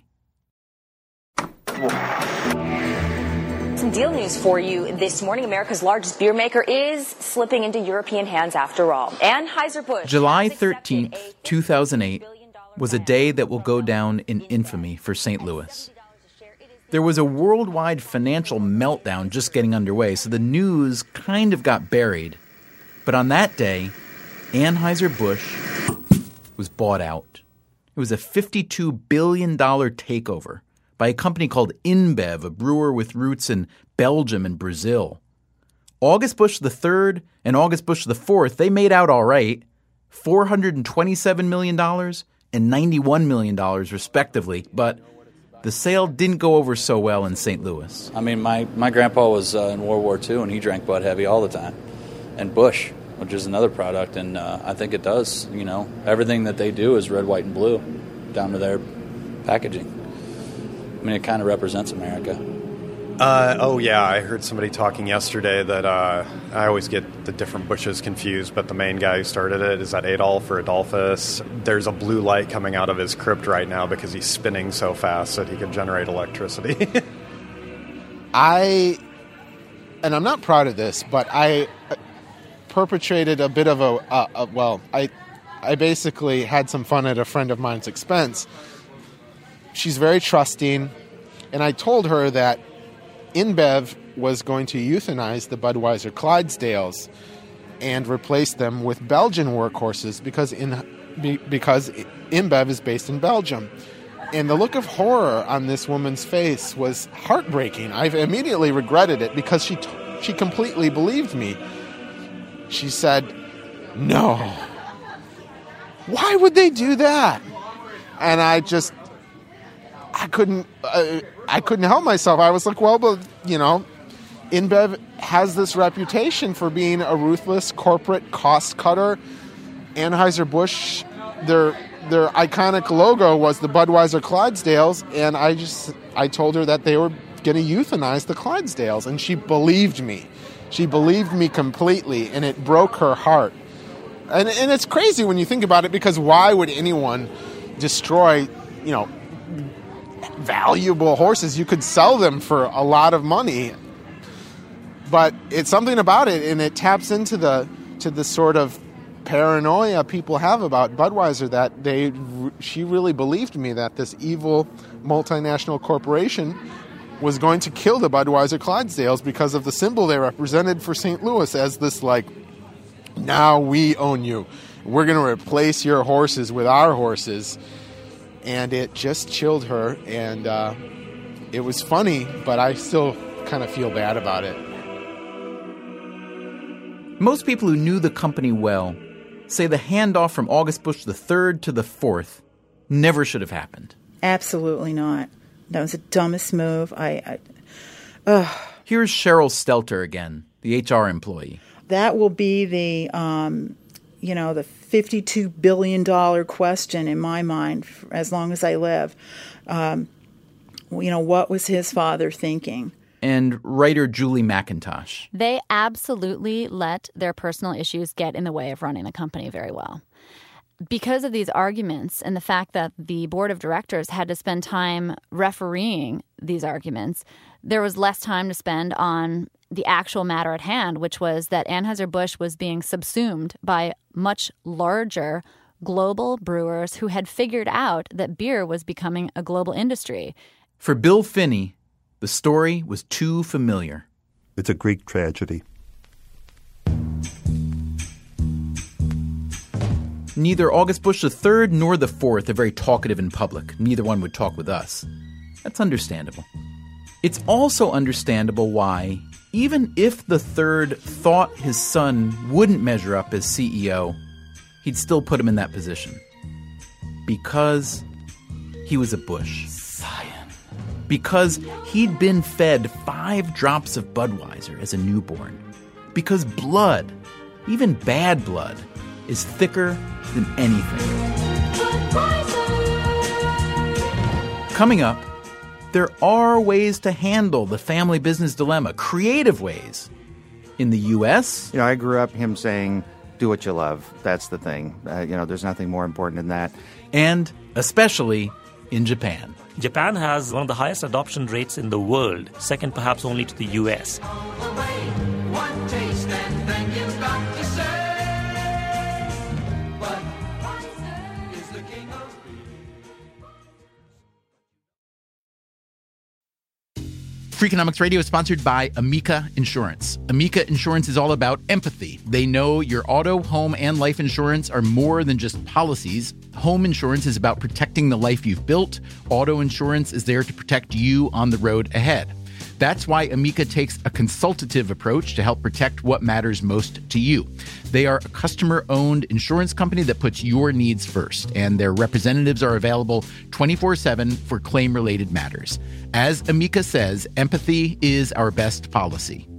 Some deal news for you this morning. America's largest beer maker is slipping into European hands after all. Anheuser-Busch. July thirteenth, two thousand eight was a day that will go down in infamy for Saint Louis. There was a worldwide financial meltdown just getting underway, so the news kind of got buried. But on that day, Anheuser-Busch was bought out. It was a fifty-two billion dollars takeover by a company called InBev, a brewer with roots in Belgium and Brazil. August Busch the third and August Busch the fourth, they made out all right, four hundred twenty-seven million dollars and ninety-one million dollars respectively, but the sale didn't go over so well in Saint Louis. I mean, my, my grandpa was uh, in World War Two, and he drank Bud Heavy all the time. And Busch, which is another product, and uh, I think it does, you know, everything that they do is red, white, and blue, down to their packaging. I mean, it kind of represents America. Uh, oh, yeah, I heard somebody talking yesterday that uh, I always get the different Bushes confused, but the main guy who started it is that Adolf or Adolphus. There's a blue light coming out of his crypt right now because he's spinning so fast that he can generate electricity. I, and I'm not proud of this, but I perpetrated a bit of a, uh, a well, I, I basically had some fun at a friend of mine's expense. She's very trusting, and I told her that InBev was going to euthanize the Budweiser Clydesdales and replace them with Belgian workhorses because in be, because InBev is based in Belgium. And the look of horror on this woman's face was heartbreaking. I immediately regretted it because she t- she completely believed me. She said, "No. Why would they do that?" And I just I couldn't uh, I couldn't help myself. I was like, well, but, you know, InBev has this reputation for being a ruthless corporate cost cutter. Anheuser-Busch, their their iconic logo was the Budweiser Clydesdales, and I just I told her that they were going to euthanize the Clydesdales, and she believed me. She believed me completely, and it broke her heart. And and it's crazy when you think about it, because why would anyone destroy, you know, valuable horses? You could sell them for a lot of money, but it's something about it, and it taps into the to the sort of paranoia people have about Budweiser, that they she really believed me that this evil multinational corporation was going to kill the Budweiser Clydesdales because of the symbol they represented for Saint Louis as this, like, now we own you, we're going to replace your horses with our horses. And it just chilled her, and uh, it was funny, but I still kind of feel bad about it. Most people who knew the company well say the handoff from August Busch the third to the fourth never should have happened. Absolutely not. That was the dumbest move. I, I Here's Cheryl Stelter again, the H R employee. That will be the, um, you know, the fifty-two billion dollars question in my mind as long as I live. Um, you know, what was his father thinking? And writer Julie McIntosh. They absolutely let their personal issues get in the way of running the company very well. Because of these arguments and the fact that the board of directors had to spend time refereeing these arguments, there was less time to spend on the actual matter at hand, which was that Anheuser-Busch was being subsumed by much larger global brewers who had figured out that beer was becoming a global industry. For Bill Finney, the story was too familiar. It's a Greek tragedy. Neither August Busch the third nor the fourth are very talkative in public. Neither one would talk with us. That's understandable. It's also understandable why, even if the third thought his son wouldn't measure up as C E O, he'd still put him in that position. Because he was a Busch. Scion. Because he'd been fed five drops of Budweiser as a newborn. Because blood, even bad blood, is thicker than anything. Coming up, there are ways to handle the family business dilemma, creative ways. In the U S, you know, I grew up him saying, do what you love. That's the thing. Uh, you know, there's nothing more important than that. And especially in Japan. Japan has one of the highest adoption rates in the world, second perhaps only to the U S. Freakonomics Radio is sponsored by Amica Insurance. Amica Insurance is all about empathy. They know your auto, home, and life insurance are more than just policies. Home insurance is about protecting the life you've built. Auto insurance is there to protect you on the road ahead. That's why Amica takes a consultative approach to help protect what matters most to you. They are a customer-owned insurance company that puts your needs first, and their representatives are available twenty-four seven for claim-related matters. As Amica says, empathy is our best policy.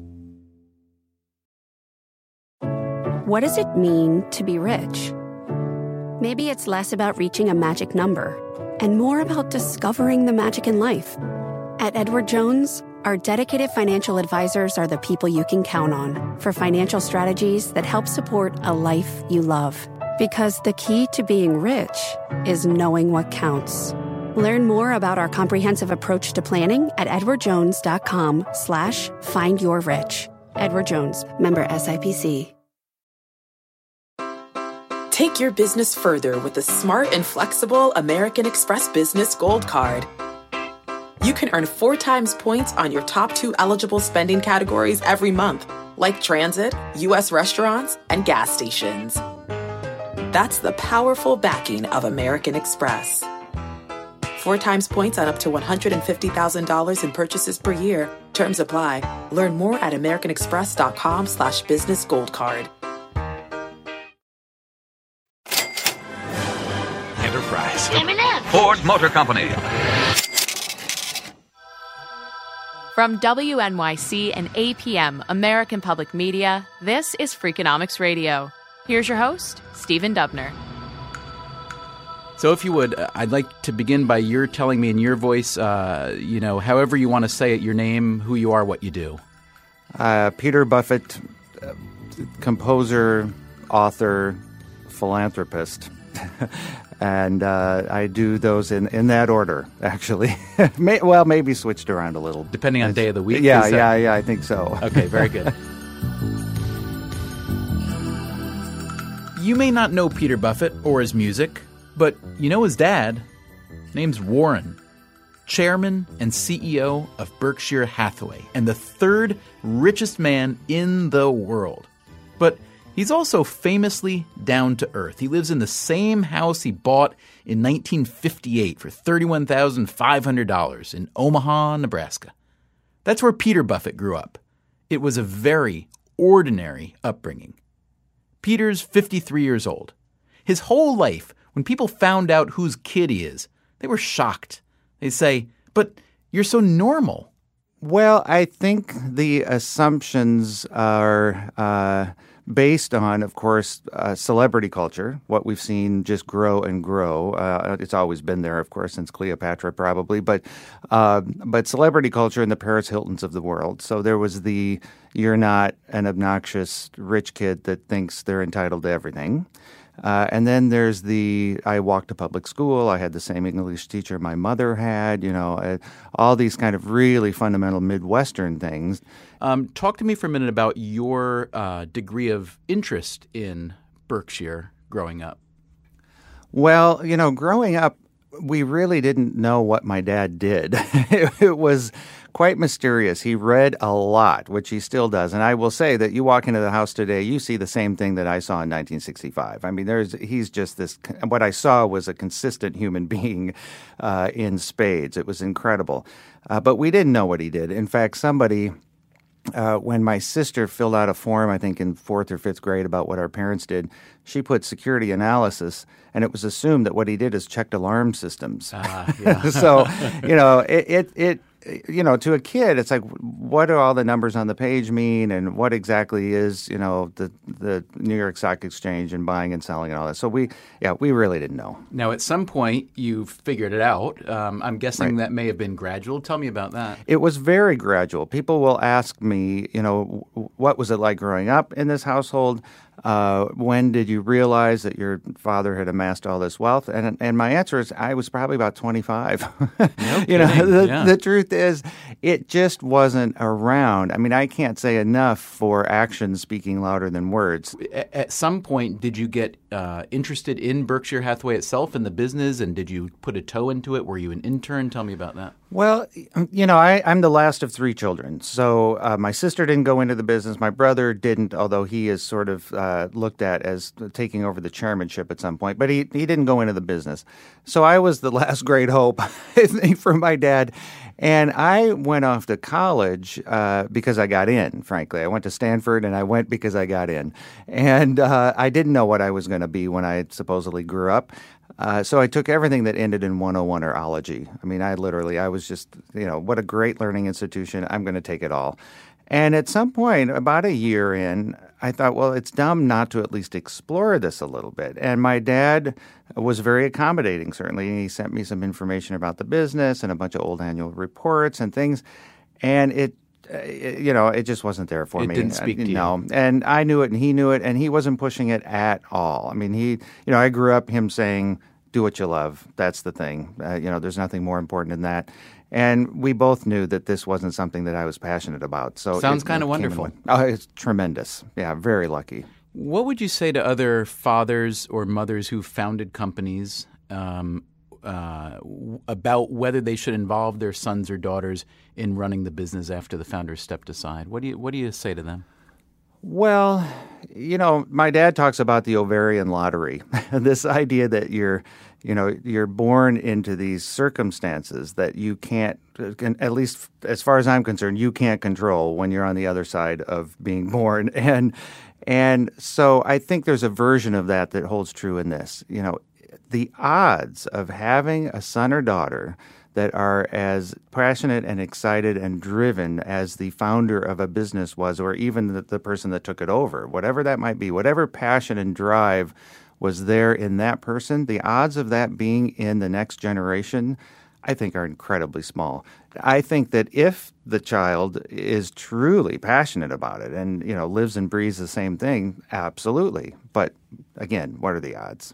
What does it mean to be rich? Maybe it's less about reaching a magic number and more about discovering the magic in life. At Edward Jones, our dedicated financial advisors are the people you can count on for financial strategies that help support a life you love. Because the key to being rich is knowing what counts. Learn more about our comprehensive approach to planning at edwardjones.com slash find your rich. Edward Jones, member S I P C. Take your business further with the smart and flexible American Express Business Gold Card. You can earn four times points on your top two eligible spending categories every month, like transit, U S restaurants, and gas stations. That's the powerful backing of American Express. Four times points on up to one hundred fifty thousand dollars in purchases per year. Terms apply. Learn more at americanexpress.com slash business gold card. Enterprise. M and M. Ford Motor Company. From W N Y C and A P M, American Public Media, this is Freakonomics Radio. Here's your host, Stephen Dubner. So if you would, I'd like to begin by your telling me in your voice, uh, you know, however you want to say it, your name, who you are, what you do. Uh, Peter Buffett, uh, composer, author, philanthropist. And uh, I do those in, in that order, actually. May, well, maybe switched around a little. Depending on day of the week? Yeah, that... yeah, yeah, I think so. Okay, very good. You may not know Peter Buffett or his music, but you know his dad. Name's Warren, chairman and C E O of Berkshire Hathaway, and the third richest man in the world. But he's also famously down to earth. He lives in the same house he bought in nineteen fifty-eight for thirty-one thousand five hundred dollars in Omaha, Nebraska. That's where Peter Buffett grew up. It was a very ordinary upbringing. Peter's fifty-three years old. His whole life, when people found out whose kid he is, they were shocked. They'd say, "But you're so normal." Well, I think the assumptions are uh, based on, of course, uh, celebrity culture, what we've seen just grow and grow. Uh, it's always been there, of course, since Cleopatra probably, but uh, but celebrity culture and the Paris Hiltons of the world. So there was the, you're not an obnoxious rich kid that thinks they're entitled to everything. Uh, and then there's the, I walked to public school, I had the same English teacher my mother had, you know, uh, all these kind of really fundamental Midwestern things. Um, talk to me for a minute about your uh, degree of interest in Berkshire growing up. Well, you know, growing up, we really didn't know what my dad did. it, it was quite mysterious. He read a lot, which he still does. And I will say that you walk into the house today, you see the same thing that I saw in nineteen sixty-five. I mean, there's he's just this – what I saw was a consistent human being uh, in spades. It was incredible. Uh, but we didn't know what he did. In fact, somebody – Uh, when my sister filled out a form, I think in fourth or fifth grade, about what our parents did, she put security analysis, and it was assumed that what he did is checked alarm systems. Uh, yeah. So, you know, it, it, it, you know, to a kid, it's like, what do all the numbers on the page mean, and what exactly is, you know, the the New York Stock Exchange and buying and selling and all that. So we, yeah, we really didn't know. Now, at some point, you figured it out. Um, I'm guessing Right. that may have been gradual. Tell me about that. It was very gradual. People will ask me, you know, what was it like growing up in this household? Uh, when did you realize that your father had amassed all this wealth? And and my answer is, I was probably about twenty-five. No you know, kidding. the, Yeah. the truth is, it just wasn't around. I mean, I can't say enough for actions speaking louder than words. At, at some point, did you get uh, interested in Berkshire Hathaway itself and the business, and did you put a toe into it? Were you an intern? Tell me about that. Well, you know, I, I'm the last of three children. So uh, my sister didn't go into the business. My brother didn't, although he is sort of uh, looked at as taking over the chairmanship at some point. But he, he didn't go into the business. So I was the last great hope, I think, for my dad. And I went off to college uh, because I got in, frankly. I went to Stanford, and I went because I got in. And uh, I didn't know what I was going to be when I supposedly grew up. Uh, so I took everything that ended in one oh one or ology. I mean, I literally, I was just, you know, what a great learning institution. I'm going to take it all. And at some point, about a year in, I thought, well, it's dumb not to at least explore this a little bit. And my dad was very accommodating, certainly. He sent me some information about the business and a bunch of old annual reports and things. And it, you know, it just wasn't there for it me. It didn't speak to you. No. And I knew it and he knew it, and he wasn't pushing it at all. I mean, he, you know, I grew up him saying, do what you love. That's the thing. Uh, you know, there's nothing more important than that. And we both knew that this wasn't something that I was passionate about. So sounds kind of wonderful. Oh, it's tremendous. Yeah, very lucky. What would you say to other fathers or mothers who founded companies um, uh, about whether they should involve their sons or daughters in running the business after the founders stepped aside? What do you What do you say to them? Well, you know, my dad talks about the ovarian lottery, this idea that you're, you know, you're born into these circumstances that you can't, at least as far as I'm concerned, you can't control when you're on the other side of being born. And and so I think there's a version of that that holds true in this. You know, the odds of having a son or daughter that are as passionate and excited and driven as the founder of a business was, or even the, the person that took it over, whatever that might be, whatever passion and drive was there in that person, the odds of that being in the next generation, I think, are incredibly small. I think that if the child is truly passionate about it and, you know, lives and breathes the same thing, absolutely. But again, what are the odds?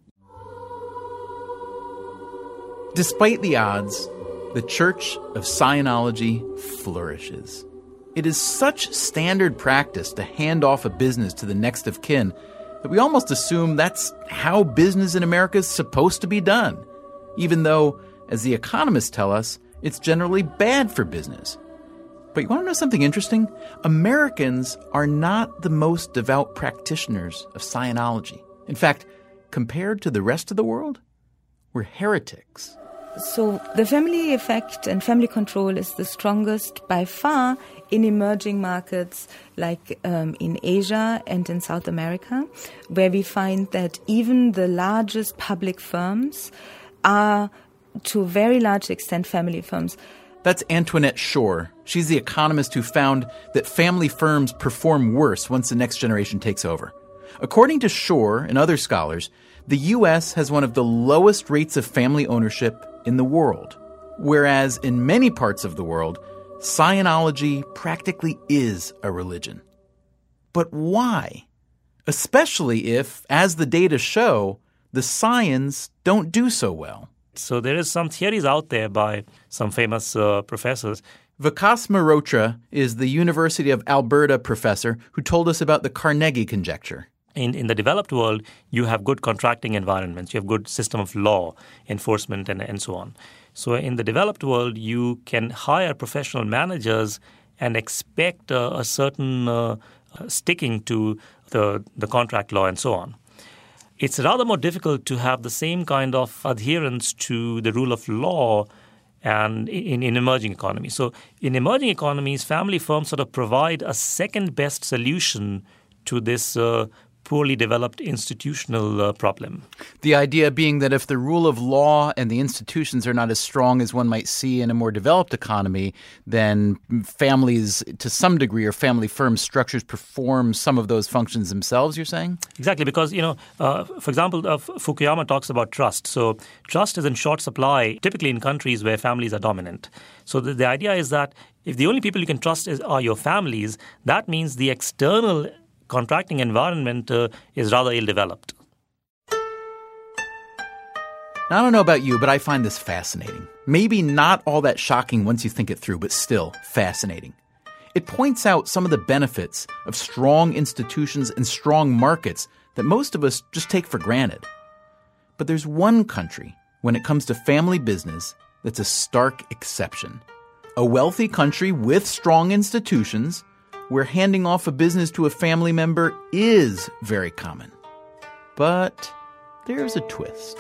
Despite the odds, the Church of Scientology flourishes. It is such standard practice to hand off a business to the next of kin that we almost assume that's how business in America is supposed to be done, even though, as the economists tell us, it's generally bad for business. But you want to know something interesting? Americans are not the most devout practitioners of Scientology. In fact, compared to the rest of the world, we're heretics. So the family effect and family control is the strongest by far in emerging markets like um, in Asia and in South America, where we find that even the largest public firms are, to a very large extent, family firms. That's Antoinette Shore. She's the economist who found that family firms perform worse once the next generation takes over. According to Shore and other scholars, the U S has one of the lowest rates of family ownership in the world, whereas in many parts of the world, Scientology practically is a religion. But why? Especially if, as the data show, the Science don't do so well. So there is some theories out there by some famous uh, professors. Vikas Mehrotra is the University of Alberta professor who told us about the Carnegie conjecture. In in the developed world, you have good contracting environments. You have good system of law enforcement and, and so on. So in the developed world, you can hire professional managers and expect uh, a certain uh, sticking to the, the contract law and so on. It's rather more difficult to have the same kind of adherence to the rule of law and in, in emerging economies. So in emerging economies, family firms sort of provide a second-best solution to this uh, poorly developed institutional uh, problem. The idea being that if the rule of law and the institutions are not as strong as one might see in a more developed economy, then families, to some degree, or family firm structures perform some of those functions themselves, you're saying? Exactly, because, you know, uh, for example, uh, Fukuyama talks about trust. So trust is in short supply, typically in countries where families are dominant. So the, the idea is that if the only people you can trust is, are your families, that means the external contracting environment uh, is rather ill-developed. Now, I don't know about you, but I find this fascinating. Maybe not all that shocking once you think it through, but still fascinating. It points out some of the benefits of strong institutions and strong markets that most of us just take for granted. But there's one country, when it comes to family business, that's a stark exception. A wealthy country with strong institutions where handing off a business to a family member is very common. But there's a twist.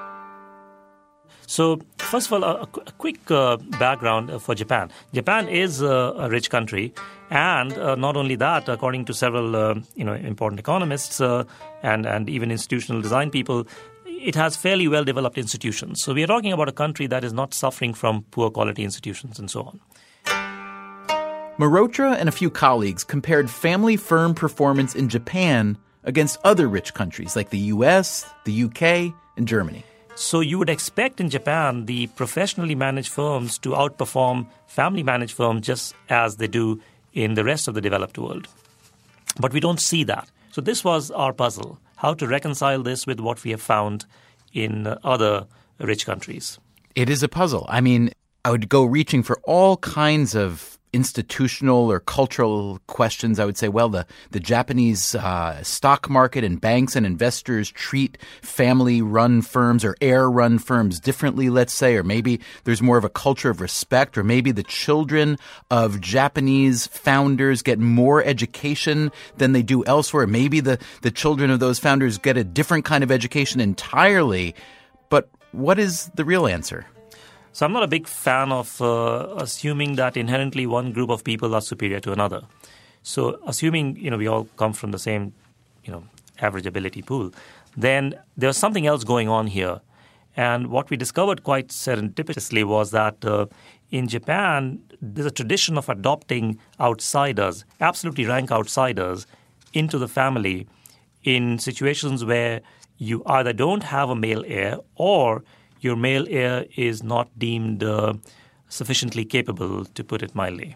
So, first of all, a, a quick uh, background for Japan. Japan is uh, a rich country, and uh, not only that, according to several uh, you know important economists uh, and and even institutional design people, it has fairly well-developed institutions. So, we are talking about a country that is not suffering from poor quality institutions and so on. Mehrotra and a few colleagues compared family firm performance in Japan against other rich countries like the U S, the U K, and Germany. So you would expect in Japan the professionally managed firms to outperform family managed firms just as they do in the rest of the developed world. But we don't see that. So this was our puzzle, how to reconcile this with what we have found in other rich countries. It is a puzzle. I mean, I would go reaching for all kinds of institutional or cultural questions. I would say, well, the, the Japanese uh, stock market and banks and investors treat family-run firms or heir-run firms differently, let's say, or maybe there's more of a culture of respect, or maybe the children of Japanese founders get more education than they do elsewhere. Maybe the, the children of those founders get a different kind of education entirely. But what is the real answer? So I'm not a big fan of uh, assuming that inherently one group of people are superior to another. So assuming, you know, we all come from the same, you know, average ability pool, then there's something else going on here. And what we discovered quite serendipitously was that uh, in Japan, there's a tradition of adopting outsiders, absolutely rank outsiders, into the family in situations where you either don't have a male heir or your male heir is not deemed uh, sufficiently capable, to put it mildly.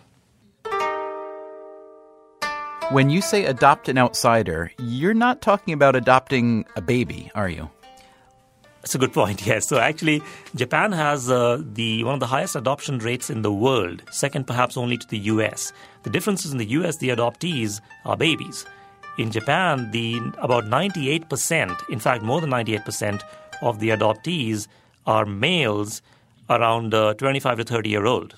When you say adopt an outsider, you're not talking about adopting a baby, are you? That's a good point, yes. So actually, Japan has uh, the one of the highest adoption rates in the world, second perhaps only to the U S. The difference is in the U S, the adoptees are babies. In Japan, the about ninety-eight percent, in fact more than ninety-eight percent of the adoptees are males around uh, twenty-five to thirty year old.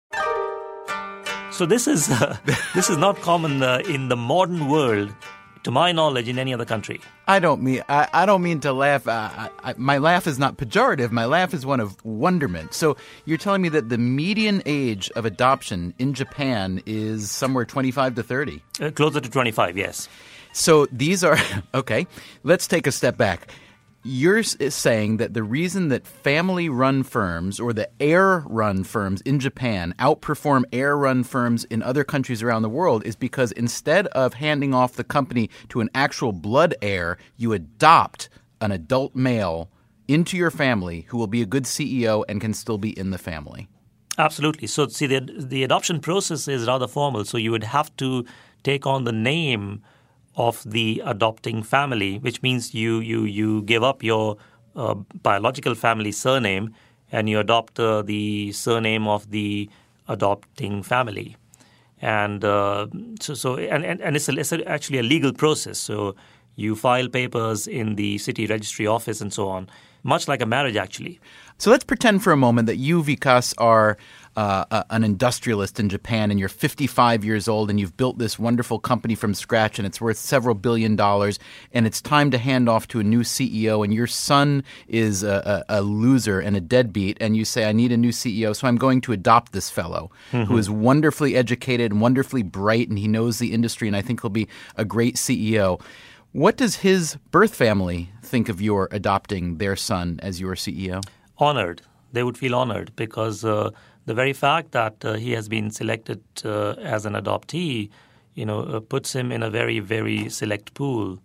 So this is uh, this is not common uh, in the modern world, to my knowledge, in any other country. I don't mean I, I don't mean to laugh. Uh, I, I, my laugh is not pejorative. My laugh is one of wonderment. So you're telling me that the median age of adoption in Japan is somewhere twenty-five to thirty? Uh, closer to twenty-five, yes. So these are okay. Let's take a step back. You're saying that the reason that family-run firms or the heir-run firms in Japan outperform heir-run firms in other countries around the world is because instead of handing off the company to an actual blood heir, you adopt an adult male into your family who will be a good C E O and can still be in the family. Absolutely. So, see, the, the adoption process is rather formal. So you would have to take on the name of the adopting family, which means you you you give up your uh, biological family surname and you adopt uh, the surname of the adopting family, and uh, so so and and, and it's, a, it's a, actually a legal process. So you file papers in the city registry office and so on, much like a marriage, actually. So let's pretend for a moment that you, Vikas, are uh, a, an industrialist in Japan and you're fifty-five years old and you've built this wonderful company from scratch and it's worth several billion dollars and it's time to hand off to a new C E O and your son is a, a, a loser and a deadbeat and you say, I need a new C E O, so I'm going to adopt this fellow mm-hmm. who is wonderfully educated and wonderfully bright and he knows the industry and I think he'll be a great C E O. What does his birth family think of your adopting their son as your C E O? Honored. They would feel honored because uh, the very fact that uh, he has been selected uh, as an adoptee, you know, uh, puts him in a very, very select pool.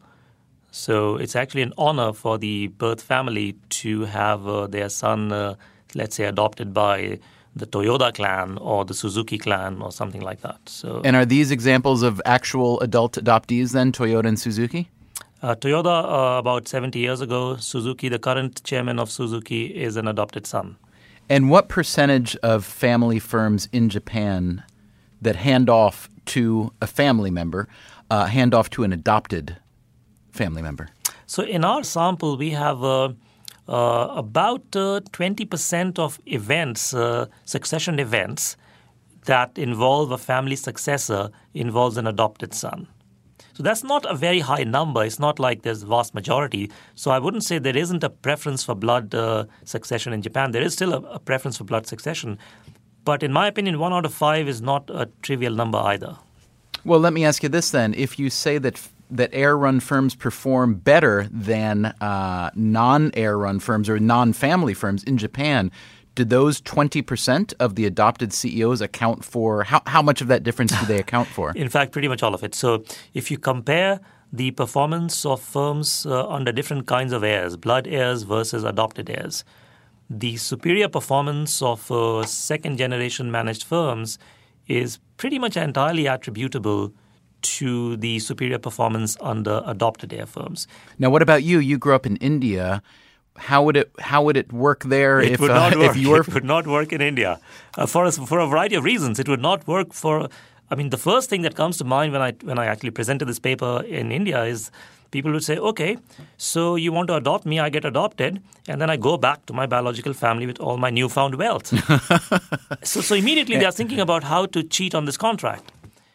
So it's actually an honor for the birth family to have uh, their son, uh, let's say, adopted by the Toyoda clan or the Suzuki clan or something like that. So, and are these examples of actual adult adoptees then, Toyota and Suzuki? Uh, Toyota, uh, about seventy years ago, Suzuki, the current chairman of Suzuki, is an adopted son. And what percentage of family firms in Japan that hand off to a family member uh, hand off to an adopted family member? So in our sample, we have uh, uh, about uh, twenty percent of events, uh, succession events, that involve a family successor involves an adopted son. So that's not a very high number. It's not like there's a vast majority. So I wouldn't say there isn't a preference for blood uh, succession in Japan. There is still a, a preference for blood succession. But in my opinion, one out of five is not a trivial number either. Well, let me ask you this then. If you say that that heir-run firms perform better than uh, non-heir-run firms or non-family firms in Japan, did those twenty percent of the adopted C E Os account for – how how much of that difference do they account for? In fact, pretty much all of it. So if you compare the performance of firms uh, under different kinds of heirs, blood heirs versus adopted heirs, the superior performance of uh, second-generation managed firms is pretty much entirely attributable to the superior performance under adopted heir firms. Now, what about you? You grew up in India. How would it how would it work there? It if, would not uh, work. If you were... It would not work in India uh, for a, for a variety of reasons. It would not work for. I mean, the first thing that comes to mind when I when I actually presented this paper in India is people would say, "Okay, so you want to adopt me? I get adopted, and then I go back to my biological family with all my newfound wealth." so so immediately they are thinking about how to cheat on this contract.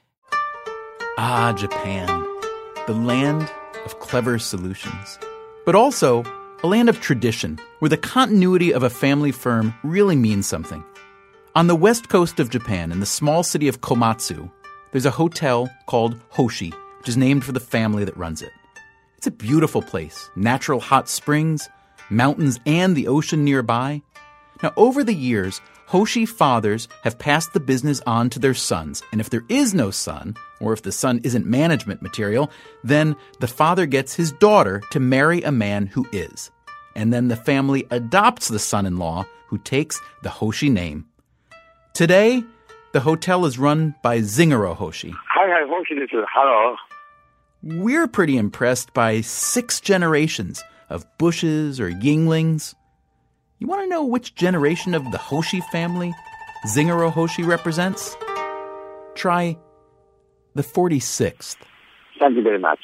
Ah, Japan, the land of clever solutions, but also a land of tradition where the continuity of a family firm really means something. On the west coast of Japan, in the small city of Komatsu, there's a hotel called Hoshi, which is named for the family that runs it. It's a beautiful place, natural hot springs, mountains, and the ocean nearby. Now, over the years, Hoshi fathers have passed the business on to their sons, and if there is no son, or if the son isn't management material, then the father gets his daughter to marry a man who is. And then the family adopts the son-in-law who takes the Hoshi name. Today, the hotel is run by Zingaro Hoshi. Hi, hi, Hoshi, this is hello. We're pretty impressed by six generations of Bushes or Yinglings. You want to know which generation of the Hoshi family Zingaro Hoshi represents? Try the forty-sixth. Thank you very much.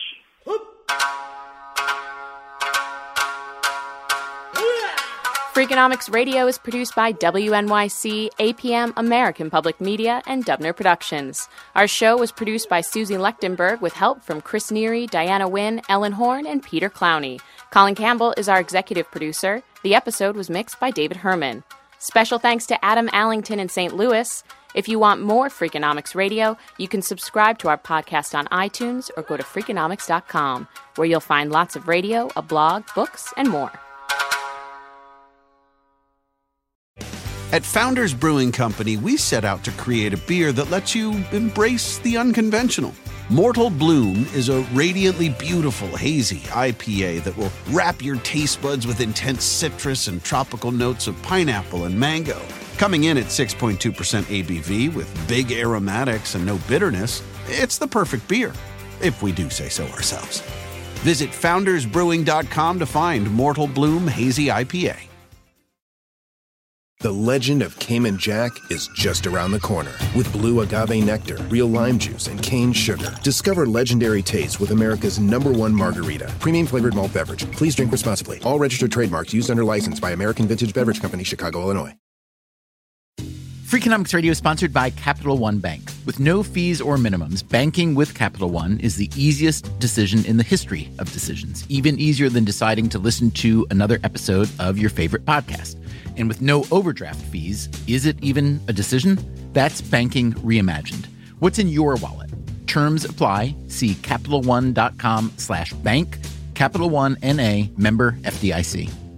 Freakonomics Radio is produced by W N Y C, A P M, American Public Media, and Dubner Productions. Our show was produced by Susie Lechtenberg with help from Chris Neary, Diana Wynn, Ellen Horn, and Peter Clowney. Colin Campbell is our executive producer. The episode was mixed by David Herman. Special thanks to Adam Allington in Saint Louis. If you want more Freakonomics Radio, you can subscribe to our podcast on iTunes or go to Freakonomics dot com, where you'll find lots of radio, a blog, books, and more. At Founders Brewing Company, we set out to create a beer that lets you embrace the unconventional. Mortal Bloom is a radiantly beautiful, hazy I P A that will wrap your taste buds with intense citrus and tropical notes of pineapple and mango. Coming in at six point two percent A B V with big aromatics and no bitterness, it's the perfect beer, if we do say so ourselves. Visit founders brewing dot com to find Mortal Bloom Hazy I P A. The legend of Cayman Jack is just around the corner. With blue agave nectar, real lime juice, and cane sugar. Discover legendary tastes with America's number one margarita. Premium flavored malt beverage. Please drink responsibly. All registered trademarks used under license by American Vintage Beverage Company, Chicago, Illinois. Freakonomics Radio is sponsored by Capital One Bank. With no fees or minimums, banking with Capital One is the easiest decision in the history of decisions. Even easier than deciding to listen to another episode of your favorite podcast. And with no overdraft fees, is it even a decision? That's banking reimagined. What's in your wallet? Terms apply. See CapitalOne.com slash bank. Capital One N A, member F D I C.